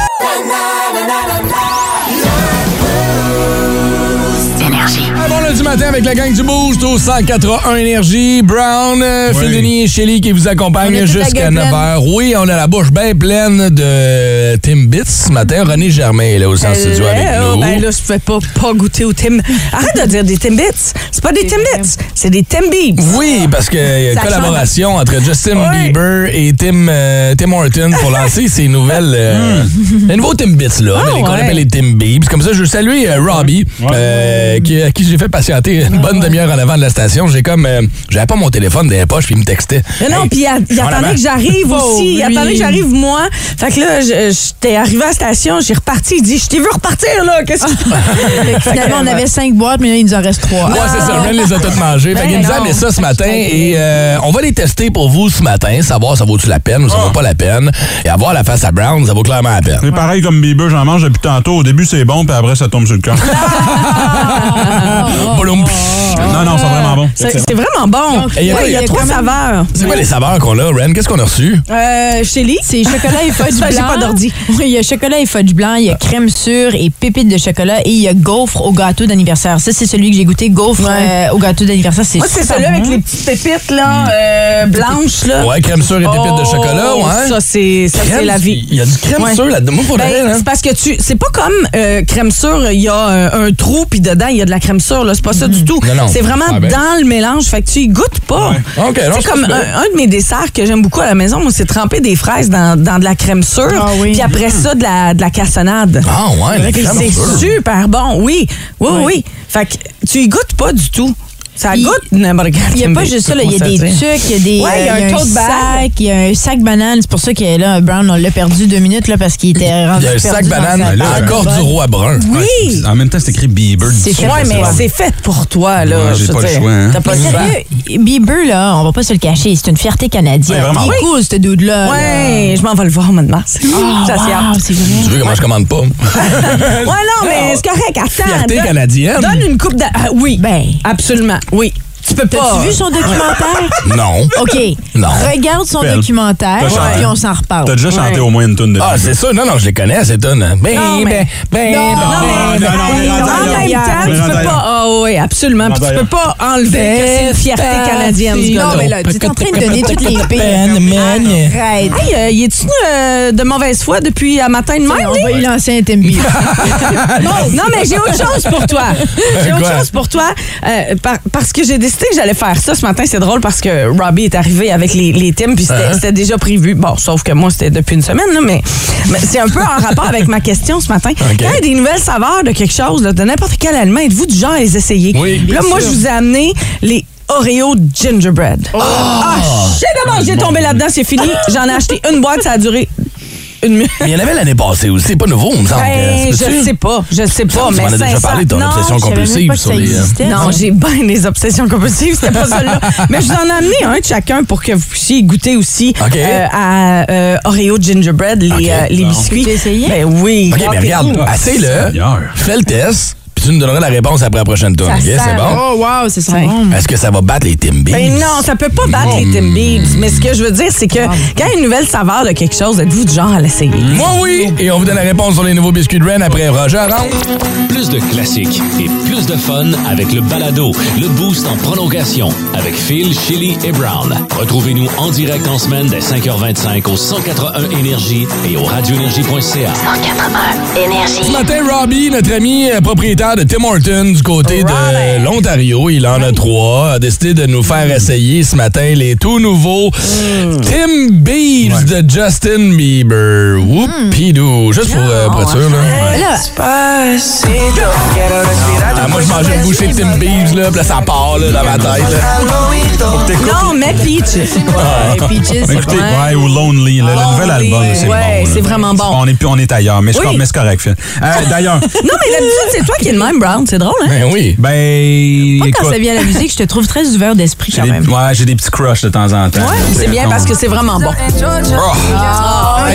Bon lundi matin avec la gang du Boost au 181 Énergie. Brown, Phil Denis et Shelly qui vous accompagnent jusqu'à 9h. Oui, on a la bouche bien pleine de Timbits ce matin. René Germain est là aussi en studio avec nous. Ben là, je pouvais pas goûter aux Tim. Arrête de dire des Timbits. C'est pas des Timbits, c'est des Timbits. Oui, parce qu'il y a une collaboration entre Justin Bieber et Tim Hortons pour lancer ces nouvelles... les nouveaux Timbits, là, qu'on appelle les Timbits. Comme ça, je salue Robbie, à qui j'ai fait patienter une bonne demi-heure en avant de la station. J'avais pas mon téléphone dans les poches, puis il me textait. Non, puis il attendait que j'arrive aussi. Il attendait que j'arrive, moi. Fait que là, j'étais arrivée à la station, j'ai reparti. Il dit, je t'ai vu repartir, là. Qu'est-ce que Finalement, on avait 5 boîtes, mais là, il nous en reste 3. Ouais, c'est ça. Ren les a toutes mangées. Fait qu'il nous a amené ça ce matin et on va les tester pour vous ce matin, savoir ça vaut-tu la peine ou ça vaut pas la peine. Et avoir la face à Brown, ça vaut clairement la peine. C'est pareil comme Bieber, j'en mange depuis tantôt. Au début, c'est bon, puis après, ça tombe sur le corps. Non, c'est vraiment bon. C'est vraiment bon. Il y a 3 saveurs. C'est quoi les saveurs qu'on a, Ren? Qu'est-ce qu'on a reçu? Shelly, c'est chocolat et fudge blanc. J'ai pas d'ordi. Oui, il y a chocolat et fudge blanc, il y a crème sûre et pépites de chocolat et il y a gaufre au gâteau d'anniversaire. Ça, c'est celui que j'ai goûté. Gaufre au gâteau d'anniversaire, c'est moi, c'est celui avec les petites pépites là, blanches. Là. Ouais, crème sûre et pépites de chocolat. Ouais. Ça, c'est la vie. Il y a du crème sûre là-dedans. Moi, c'est parce que c'est pas comme crème sûre, il y a un trou puis dedans, il y a de la crème sûre. C'est pas ça du tout. Non. C'est vraiment dans le mélange. Fait que tu y goûtes pas. Ouais. Okay, c'est comme un de mes desserts que j'aime beaucoup à la maison, moi, c'est tremper des fraises dans de la crème sûre. Puis après ça, de la cassonade. Ah ouais, la crème c'est sûre. super bon. Oui. Fait que tu y goûtes pas du tout. Ça goûte n'importe quel. Il n'y a pas juste ça, il y a des trucs, il y a un tote bag, il y a un sac banane. C'est pour ça que là, Brown, on l'a perdu 2 minutes là, parce qu'il était rendu. Il y a un sac banane, encore du roi brun. Oui. En même temps, c'est écrit Bieber. Oui, mais c'est fait pour toi, là. J'ai pas le choix, hein. T'as pas le choix. Bieber, là, on va pas se le cacher, c'est une fierté canadienne. Il est cool, ce dude-là. Oui, je m'en vais le voir au mois de mars. C'est vrai. Tu veux comment je commande pas? Ouais, non, mais c'est correct. Attends. Fierté canadienne. Donne une coupe de. Oui. Ben. Absolument. Oui. Tu peux pas. T'as-tu vu son documentaire? Non. OK. Non. Regarde son documentaire, puis on s'en reparle. T'as déjà chanté au moins une toune de Ah, c'est ça. Non, je les connais, ces tunes. En même temps, tu peux pas. Ah oui, absolument. Puis tu peux pas enlever que c'est une fierté canadienne, ce gars-là. Non, mais là, tu es en train de donner toutes les billes. Arrête. Hey, y est-tu de mauvaise foi depuis un matin de même? On va y lancer un Timby. Non, mais j'ai autre chose pour toi. J'ai autre chose pour toi. Parce que j'ai décidé que j'allais faire ça ce matin. C'est drôle parce que Robbie est arrivé avec les Tim, puis c'était déjà prévu. Bon, sauf que moi, c'était depuis une semaine, là, mais c'est un peu en rapport avec ma question ce matin. Okay. Quand il y a des nouvelles saveurs de quelque chose, là, de n'importe quel aliment, êtes-vous du genre à les essayer? Oui. Là, moi, je vous ai amené les Oreo Gingerbread. J'ai tombé là-dedans, c'est fini. J'en ai acheté une boîte, ça a duré une minute. Mais il y en avait l'année passée aussi. C'est pas nouveau, il me semble. Je sais pas. Mais tu m'en as déjà parlé de ton obsession compulsive sur les... Non, j'ai bien des obsessions compulsives. C'était pas celle-là. Mais je vous en ai amené un de chacun pour que vous puissiez goûter aussi à Oreo Gingerbread, les biscuits. Ben oui. OK, mais regarde, essaye-le. Fais le test. Tu nous donneras la réponse après la prochaine tour. Okay, c'est bon? Oh, wow, c'est ça. Est-ce que ça va battre les Timbits? Ben non, ça peut pas battre les Timbits. Mais ce que je veux dire, c'est que quand il y a une nouvelle saveur de quelque chose, êtes-vous du genre à l'essayer? Moi, oui. Et on vous donne la réponse sur les nouveaux biscuits de Ren après Roger rentre. Plus de classiques et plus de fun avec le balado, le Boost en prolongation avec Phil, Shelly et Brown. Retrouvez-nous en direct en semaine dès 5h25 au 181 Énergie et au radioénergie.ca. 181 Énergie. Ce matin, Robbie, notre ami propriétaire de Tim Hortons du côté de l'Ontario, il en a 3, a décidé de nous faire essayer ce matin les tout nouveaux Timbits de Justin Bieber. Whoopidou. Juste pour être sûr, là. Moi, je mangeais une bouchée de Timbits, là, puis là, ça part là, dans ma tête. Là. Non, mais Peaches. Ouais, Peaches. Écoutez, ou Lonely, le nouvel album, c'est bon. C'est vraiment bon. On est ailleurs, mais c'est correct, Phil. D'ailleurs. Non, mais d'habitude, c'est toi qui es le même, Brown. C'est drôle, hein? Ben oui. Moi, quand ça vient à la musique, je te trouve très ouvert d'esprit quand même. Ouais, j'ai des petits crushs de temps en temps. Ouais, c'est bien parce que c'est vraiment bon. Ah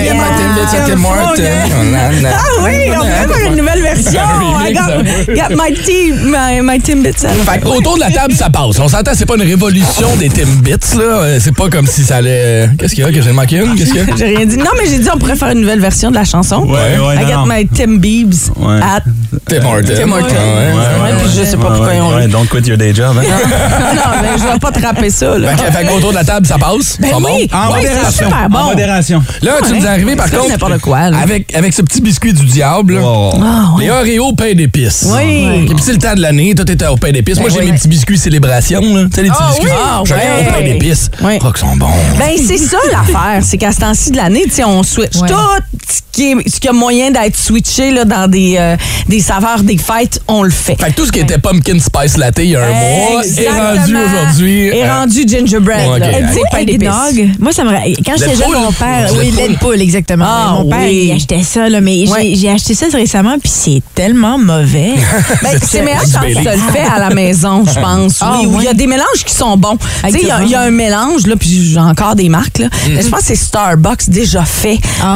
oui, on vient faire une nouvelle version. I got my Timbits. Fait autour de la table, ça passe. On s'entend, c'est pas une révolution des Timbits, là. C'est pas comme si ça allait... Qu'est-ce qu'il y a? Que j'ai manqué une? Qu'est-ce qu'il y a? J'ai rien dit. Non, mais j'ai dit on pourrait faire une nouvelle version de la chanson. I got my Timbits at Tim Hortons. Je sais pas pourquoi ils ont... Don't quit your day job. Non, mais je vais pas te rapper ça, là. Fait qu'autour de la table, ça passe? Ben oui. En modération. Super bon. En modération. Là, tu nous es arrivé, par contre, n'importe quoi, avec ce petit biscuit du diable, les Oreos pain d'épices. Oui. Et puis c'est le temps de l'année, toi t'étais au pain d'épices. Moi, j'ai mes petits biscuits célébration, là. Tu sais, les petits biscuits au pain d'épices. Oui. Oh, qu'ils sont bons. Ben, c'est ça l'affaire. C'est qu'à ce temps-ci de l'année, tu sais, on switch tout ce qui a moyen d'être switché là, dans des saveurs des fêtes, on le fait. Fait que tout ce qui était pumpkin spice latte il y a un mois est rendu aujourd'hui. Est rendu gingerbread. Pain d'épices. Moi, ça me... Quand j'étais jeune, mon père... Oui, lait de poule, exactement. Mon père, il achetait ça, là, mais j'ai acheté ça récemment, puis c'est tellement mauvais. Ben, c'est meilleur quand tu te le fais à la maison, je pense. Oui, il y a des mélanges qui sont bons. Tu sais, il y a un mélange, là, puis j'ai encore des marques, là. Je pense que c'est Starbucks déjà fait.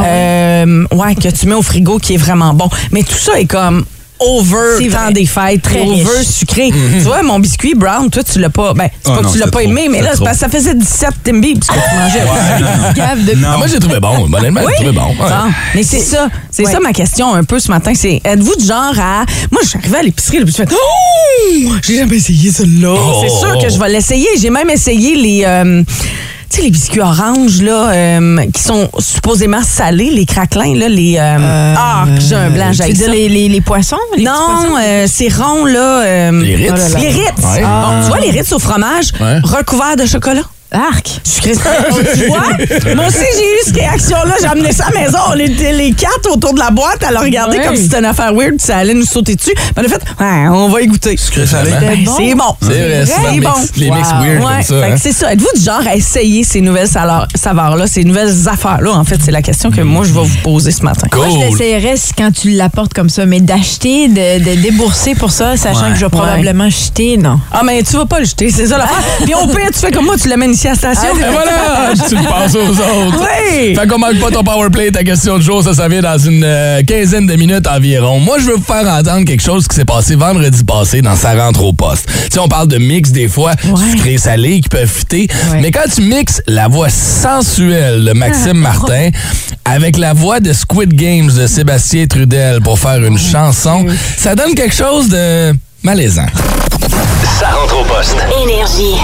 Que tu mets au frigo qui est vraiment bon. Mais tout ça est comme over temps des fêtes, très over sucré. Tu vois, mon biscuit brown, toi, tu l'as pas... Ben, c'est pas que tu l'as pas aimé, mais là, c'est parce que ça faisait 17 Timbits que tu mangeais. Moi, j'ai trouvé bon. Honnêtement, j'ai trouvé bon. Mais c'est ça. C'est ça ma question un peu ce matin. C'est, êtes-vous du genre à... Moi, je suis arrivée à l'épicerie, puis je fais... Oh! J'ai jamais essayé celle-là. C'est sûr que je vais l'essayer. J'ai même essayé les... Tu sais, les biscuits oranges, là, qui sont supposément salés, les craquelins, là, les... j'ai un blanc, j'ai ça. Les poissons? Non, c'est rond, là... les Ritz. Les Ritz. Ouais. Bon, tu vois, les Ritz au fromage, recouverts de chocolat. Arc! Tu vois? Moi aussi, j'ai eu cette réaction-là. J'ai amené ça à la maison. On était les quatre autour de la boîte à le regarder comme si c'était une affaire weird. Ça allait nous sauter dessus. On a fait, on va y goûter. Sucré salé. C'est bon. C'est vrai. C'est bon. Les mix weird comme ça. C'est ça. Êtes-vous du genre à essayer ces nouvelles saveurs-là, ces nouvelles affaires-là? En fait, c'est la question que moi, je vais vous poser ce matin. Moi, je l'essayerais quand tu l'apportes comme ça. Mais d'acheter, de débourser pour ça, sachant que je vais probablement jeter, non. Ah, mais tu vas pas le jeter. C'est ça l'affaire. Puis au pire, tu fais comme moi, tu l'amènes ici à la station. Et voilà! Tu le passes aux autres. Oui! Fait qu'on manque pas ton powerplay, ta question de jour, ça vient dans une quinzaine de minutes environ. Moi, je veux vous faire entendre quelque chose qui s'est passé vendredi passé dans Sa rentre au poste. Tu sais, on parle de mix des fois, sucré-salé qui peuvent fitter. Mais quand tu mixes la voix sensuelle de Maxime Martin avec la voix de Squid Games de Sébastien Trudel pour faire une chanson, ça donne quelque chose de malaisant. Ça rentre au poste. Énergie.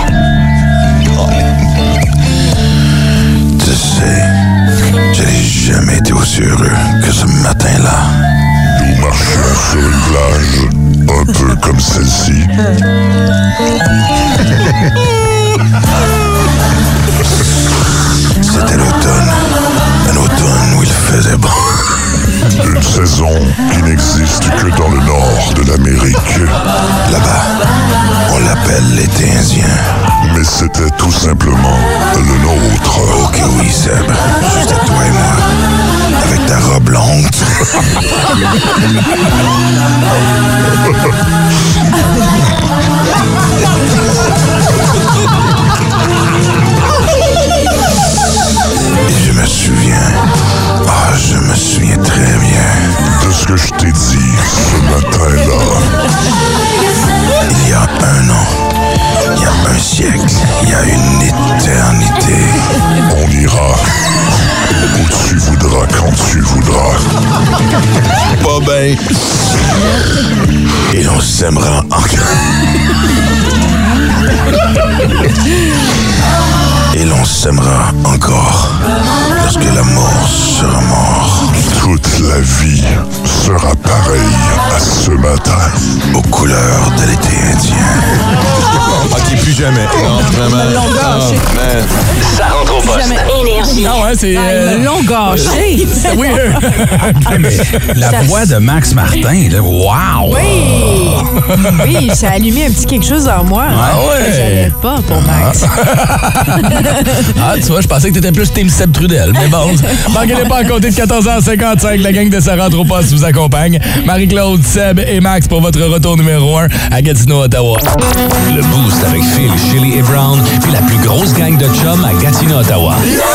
Tu sais, je n'ai jamais été aussi heureux que ce matin-là. Nous marchions sur une plage, un peu comme celle-ci. C'était l'automne, un automne où il faisait bon. Une saison qui n'existe que dans le nord de l'Amérique. Là-bas, on l'appelle l'été indien. Mais c'était tout simplement le nôtre. Ok, oui, Seb. Juste à toi et moi. Avec ta robe longue. Et je me souviens très bien de ce que je t'ai dit ce matin-là. Il y a un an, il y a un siècle, il y a une éternité. On ira où tu voudras, quand tu voudras. Pas ben. Et l'on s'aimera encore. Et l'on s'aimera encore lorsque l'amour sera mort. Tout toute la vie sera pareille à ce matin, aux couleurs de l'été indien. Ok, plus jamais. Non, vraiment. Ça rentre au poste. Énergie. Ah ouais, c'est... Ils me l'ont gâché. C'est weird. Mais la voix de Max Martin, là, wow! Oui, ça a allumé un petit quelque chose en moi. Ah ouais? Que j'avais pas pour Max. Ah, tu vois, je pensais que t'étais plus Team Seb Trudel. Mais bon, manquez pas à compter de 14h55. La gang de Ça rentre au poste vous accompagne. Marie-Claude, Seb et Max pour votre retour numéro 1 à Gatineau, Ottawa. Le Boost avec Phil, Shelly et Brown, puis la plus grosse gang de chums à Gatineau, Ottawa.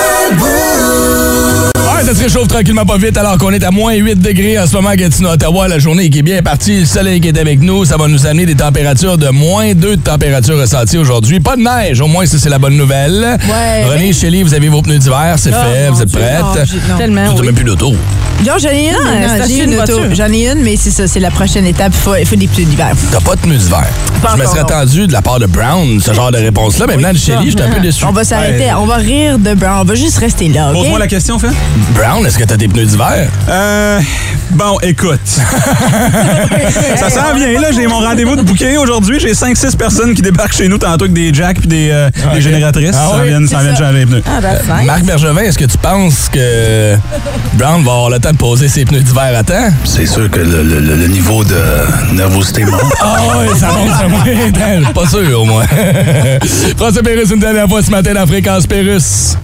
Ouais, ça se réchauffe tranquillement pas vite alors qu'on est à moins 8 degrés en ce moment à Gatineau, Ottawa. La journée qui est bien partie, le soleil qui est avec nous, ça va nous amener des températures de moins 2 de température ressentie aujourd'hui. Pas de neige, au moins ça c'est la bonne nouvelle. Ouais. René, Shelly, vous avez vos pneus d'hiver, c'est fait, vous êtes prêtes? Tellement. Vous n'avez même plus d'auto. Non, j'en ai une. c'est J'ai une une auto. voiture. J'en ai une, mais c'est ça, c'est la prochaine étape. Il faut des pneus d'hiver. T'as pas de pneus d'hiver. Je me encore, serais non. attendu de la part de Brown ce genre de réponse-là, mais venant de Shelly, j'étais un peu déçu. On va s'arrêter, on va rire de Brown. On va juste rester là, OK? Pose-moi la question, Phil. Brown, est-ce que t'as des pneus d'hiver? Bon, écoute. Ça s'en vient, là. J'ai mon rendez-vous de booking aujourd'hui. J'ai 5-6 personnes qui débarquent chez nous tantôt avec des jacks puis des génératrices. Ah ça oui, vient changer les pneus. Ah, that's nice. Marc Bergevin, est-ce que tu penses que Brown va avoir le temps de poser ses pneus d'hiver à temps? C'est sûr que le niveau de nervosité monte. Ah oui, ça monte à moins. Pas sûr, au moins. François Pérusse, une dernière fois ce matin dans Fréquence Pérusse.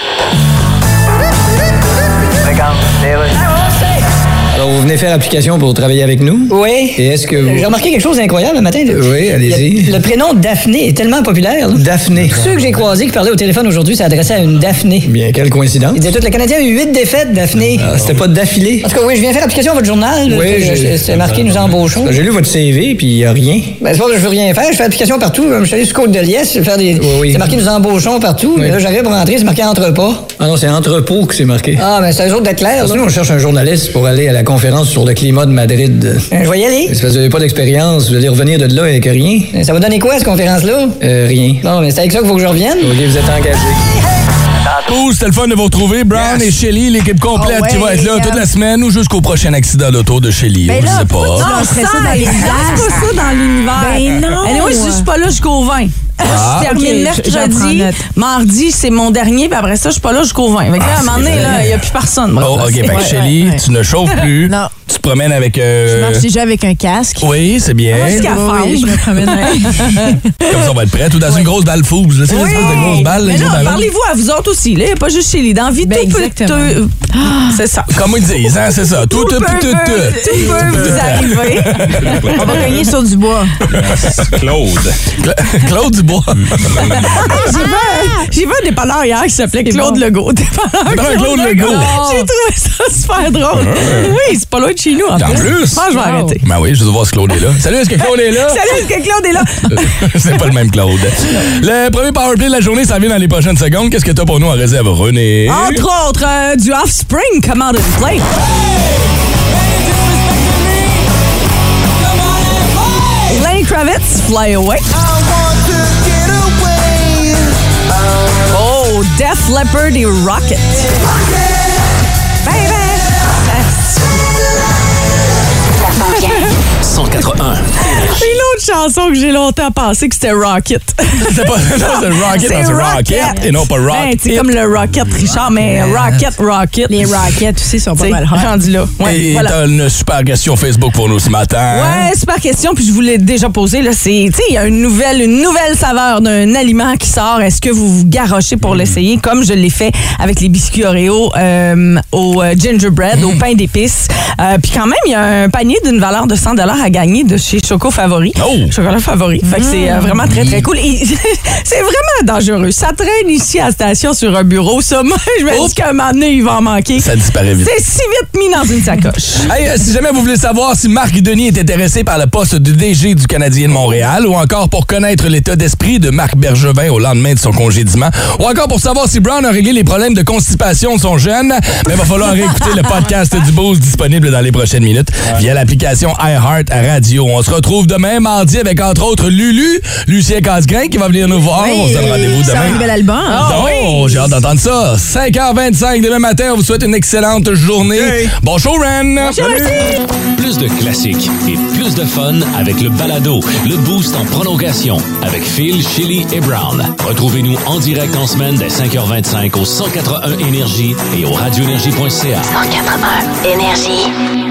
Alors, vous venez faire application pour travailler avec nous? Oui. Et est-ce que vous... J'ai remarqué quelque chose d'incroyable le matin. Oui, allez-y. Le prénom Daphné est tellement populaire. là. Daphné. Ceux que j'ai croisés qui parlaient au téléphone aujourd'hui s'adressaient à une Daphné. Bien, quelle coïncidence. Ils disaient tout, le Canadien a eu 8 défaites, Daphné. Ah, c'était pas d'affilée. En tout cas, oui, je viens faire application à votre journal. C'est marqué nous embauchons. J'ai lu votre CV, puis il n'y a rien. Ben, c'est pas que je veux rien faire. Je fais application partout. Je suis allé sur Côte-de-Liesse. Je vais faire des. Oui. C'est marqué nous embauchons partout. Oui. Mais là, j'arrive pour rentrer, c'est marqué entrepôt. Ah non, c'est entrepôt que c'est marqué. Ah, ben, c'est eux autres d'être clair. Parce que nous, on cherche un journaliste pour aller à la conférence sur le climat de Madrid. Je vais y aller. C'est parce que vous n'avez pas d'expérience, vous allez revenir de là avec rien. Ça va donner quoi, cette conférence-là? Rien. Non, mais c'est avec ça qu'il faut que je revienne. Ok, vous êtes engagé. Ouh, c'était le fun de vous retrouver. Brown et Shelly, l'équipe complète Oh ouais, qui va être là toute la semaine ou jusqu'au prochain accident d'auto de Shelly. Ben Je là, sais pourquoi tu pas. lancerais ça dans les Lance pas ça dans l'univers. Ben non. Anyway, je suis pas là jusqu'au 20. Ah. Je termine Ok, j'en prends mercredi. note. Mardi, c'est mon dernier, puis après ça, je suis pas là jusqu'au 20. Fait que là, à un moment donné, il n'y a plus personne. moi, Oh, là, OK. c'est- Fait que Ouais, Shelly, ouais. tu ne chauffes plus. Non. Tu te promènes avec... Je marche déjà avec un casque. Oui, c'est bien. Ah, scaphandre. Oui, je me promène. Comme ça, on va être prêt. Ou dans une grosse balle fouge. C'est une espèce de grosse balle. Mais une grosse là, balle. parlez-vous à vous autres aussi. Là, pas juste chez les dans la vie. Ben, tout peut exactement. c'est ça. Comme ils disent, hein, c'est ça. Tout. Tout peut vous arriver. On va gagner sur du bois. Claude. Claude Dubois. J'ai vu un dépanneur hier qui s'appelait Claude bon. Legault. Dépanneur Claude Legault. J'ai trouvé ça super drôle. Oui, c'est pas loin de chez nous. En En plus. Je pense que je vais arrêter. Ben oui, je veux voir si Claude est là. Salut, est-ce que Claude est là? Salut, est-ce que Claude est là? C'est pas le même Claude. Le premier powerplay de la journée s'en vient dans les prochaines secondes. Qu'est-ce que t'as pour nous en réserve, René? Entre autres, du Offspring, Come Out and Play. Lenny Kravitz, Fly Away. Oh, Def Leppard et Rocket. Baby. 181. Et l'autre chanson que j'ai longtemps pensé que c'était Rocket. C'est pas c'est Rocket, c'est Rocket et non pas Rock. Ben, c'est comme le Rocket Richard, mais Rocket. Les Rockets aussi sont pas T'sais, mal hot. rendu là. Ouais, Et voilà. t'as une super question Facebook pour nous ce matin. Ouais, super question, puis je vous l'ai déjà posée. Là, c'est, tu sais, il y a une nouvelle saveur d'un aliment qui sort. Est-ce que vous vous garochez pour l'essayer, comme je l'ai fait avec les biscuits Oreo au gingerbread, au pain d'épices. Puis quand même, il y a un panier d'une valeur de 100 à gagner de chez Choco Favori. Oh! Chocolat Favori. Fait que c'est vraiment très, très cool. Et c'est vraiment dangereux. Ça traîne ici à la station sur un bureau. Ça, moi, je me dis qu'à un moment donné, il va en manquer. Ça disparaît vite. C'est si vite mis dans une sacoche. Hey, si jamais vous voulez savoir si Marc Denis est intéressé par le poste de DG du Canadien de Montréal, ou encore pour connaître l'état d'esprit de Marc Bergevin au lendemain de son congédiement, ou encore pour savoir si Brown a réglé les problèmes de constipation de son jeune, mais il va falloir réécouter le podcast du Boost disponible dans les prochaines minutes via l'application iHeart la radio. On se retrouve demain, mardi, avec entre autres Lucien Casgrain qui va venir nous voir. Oui, on se donne rendez-vous demain. C'est un nouvel album. J'ai hâte d'entendre ça. 5h25 demain matin, on vous souhaite une excellente journée. Bon show, Ren! Plus de classiques et plus de fun avec le balado, le Boost en prolongation avec Phil, Chili et Brown. Retrouvez-nous en direct en semaine dès 5h25 au 181 Énergie et au radioénergie.ca. 181 Énergie.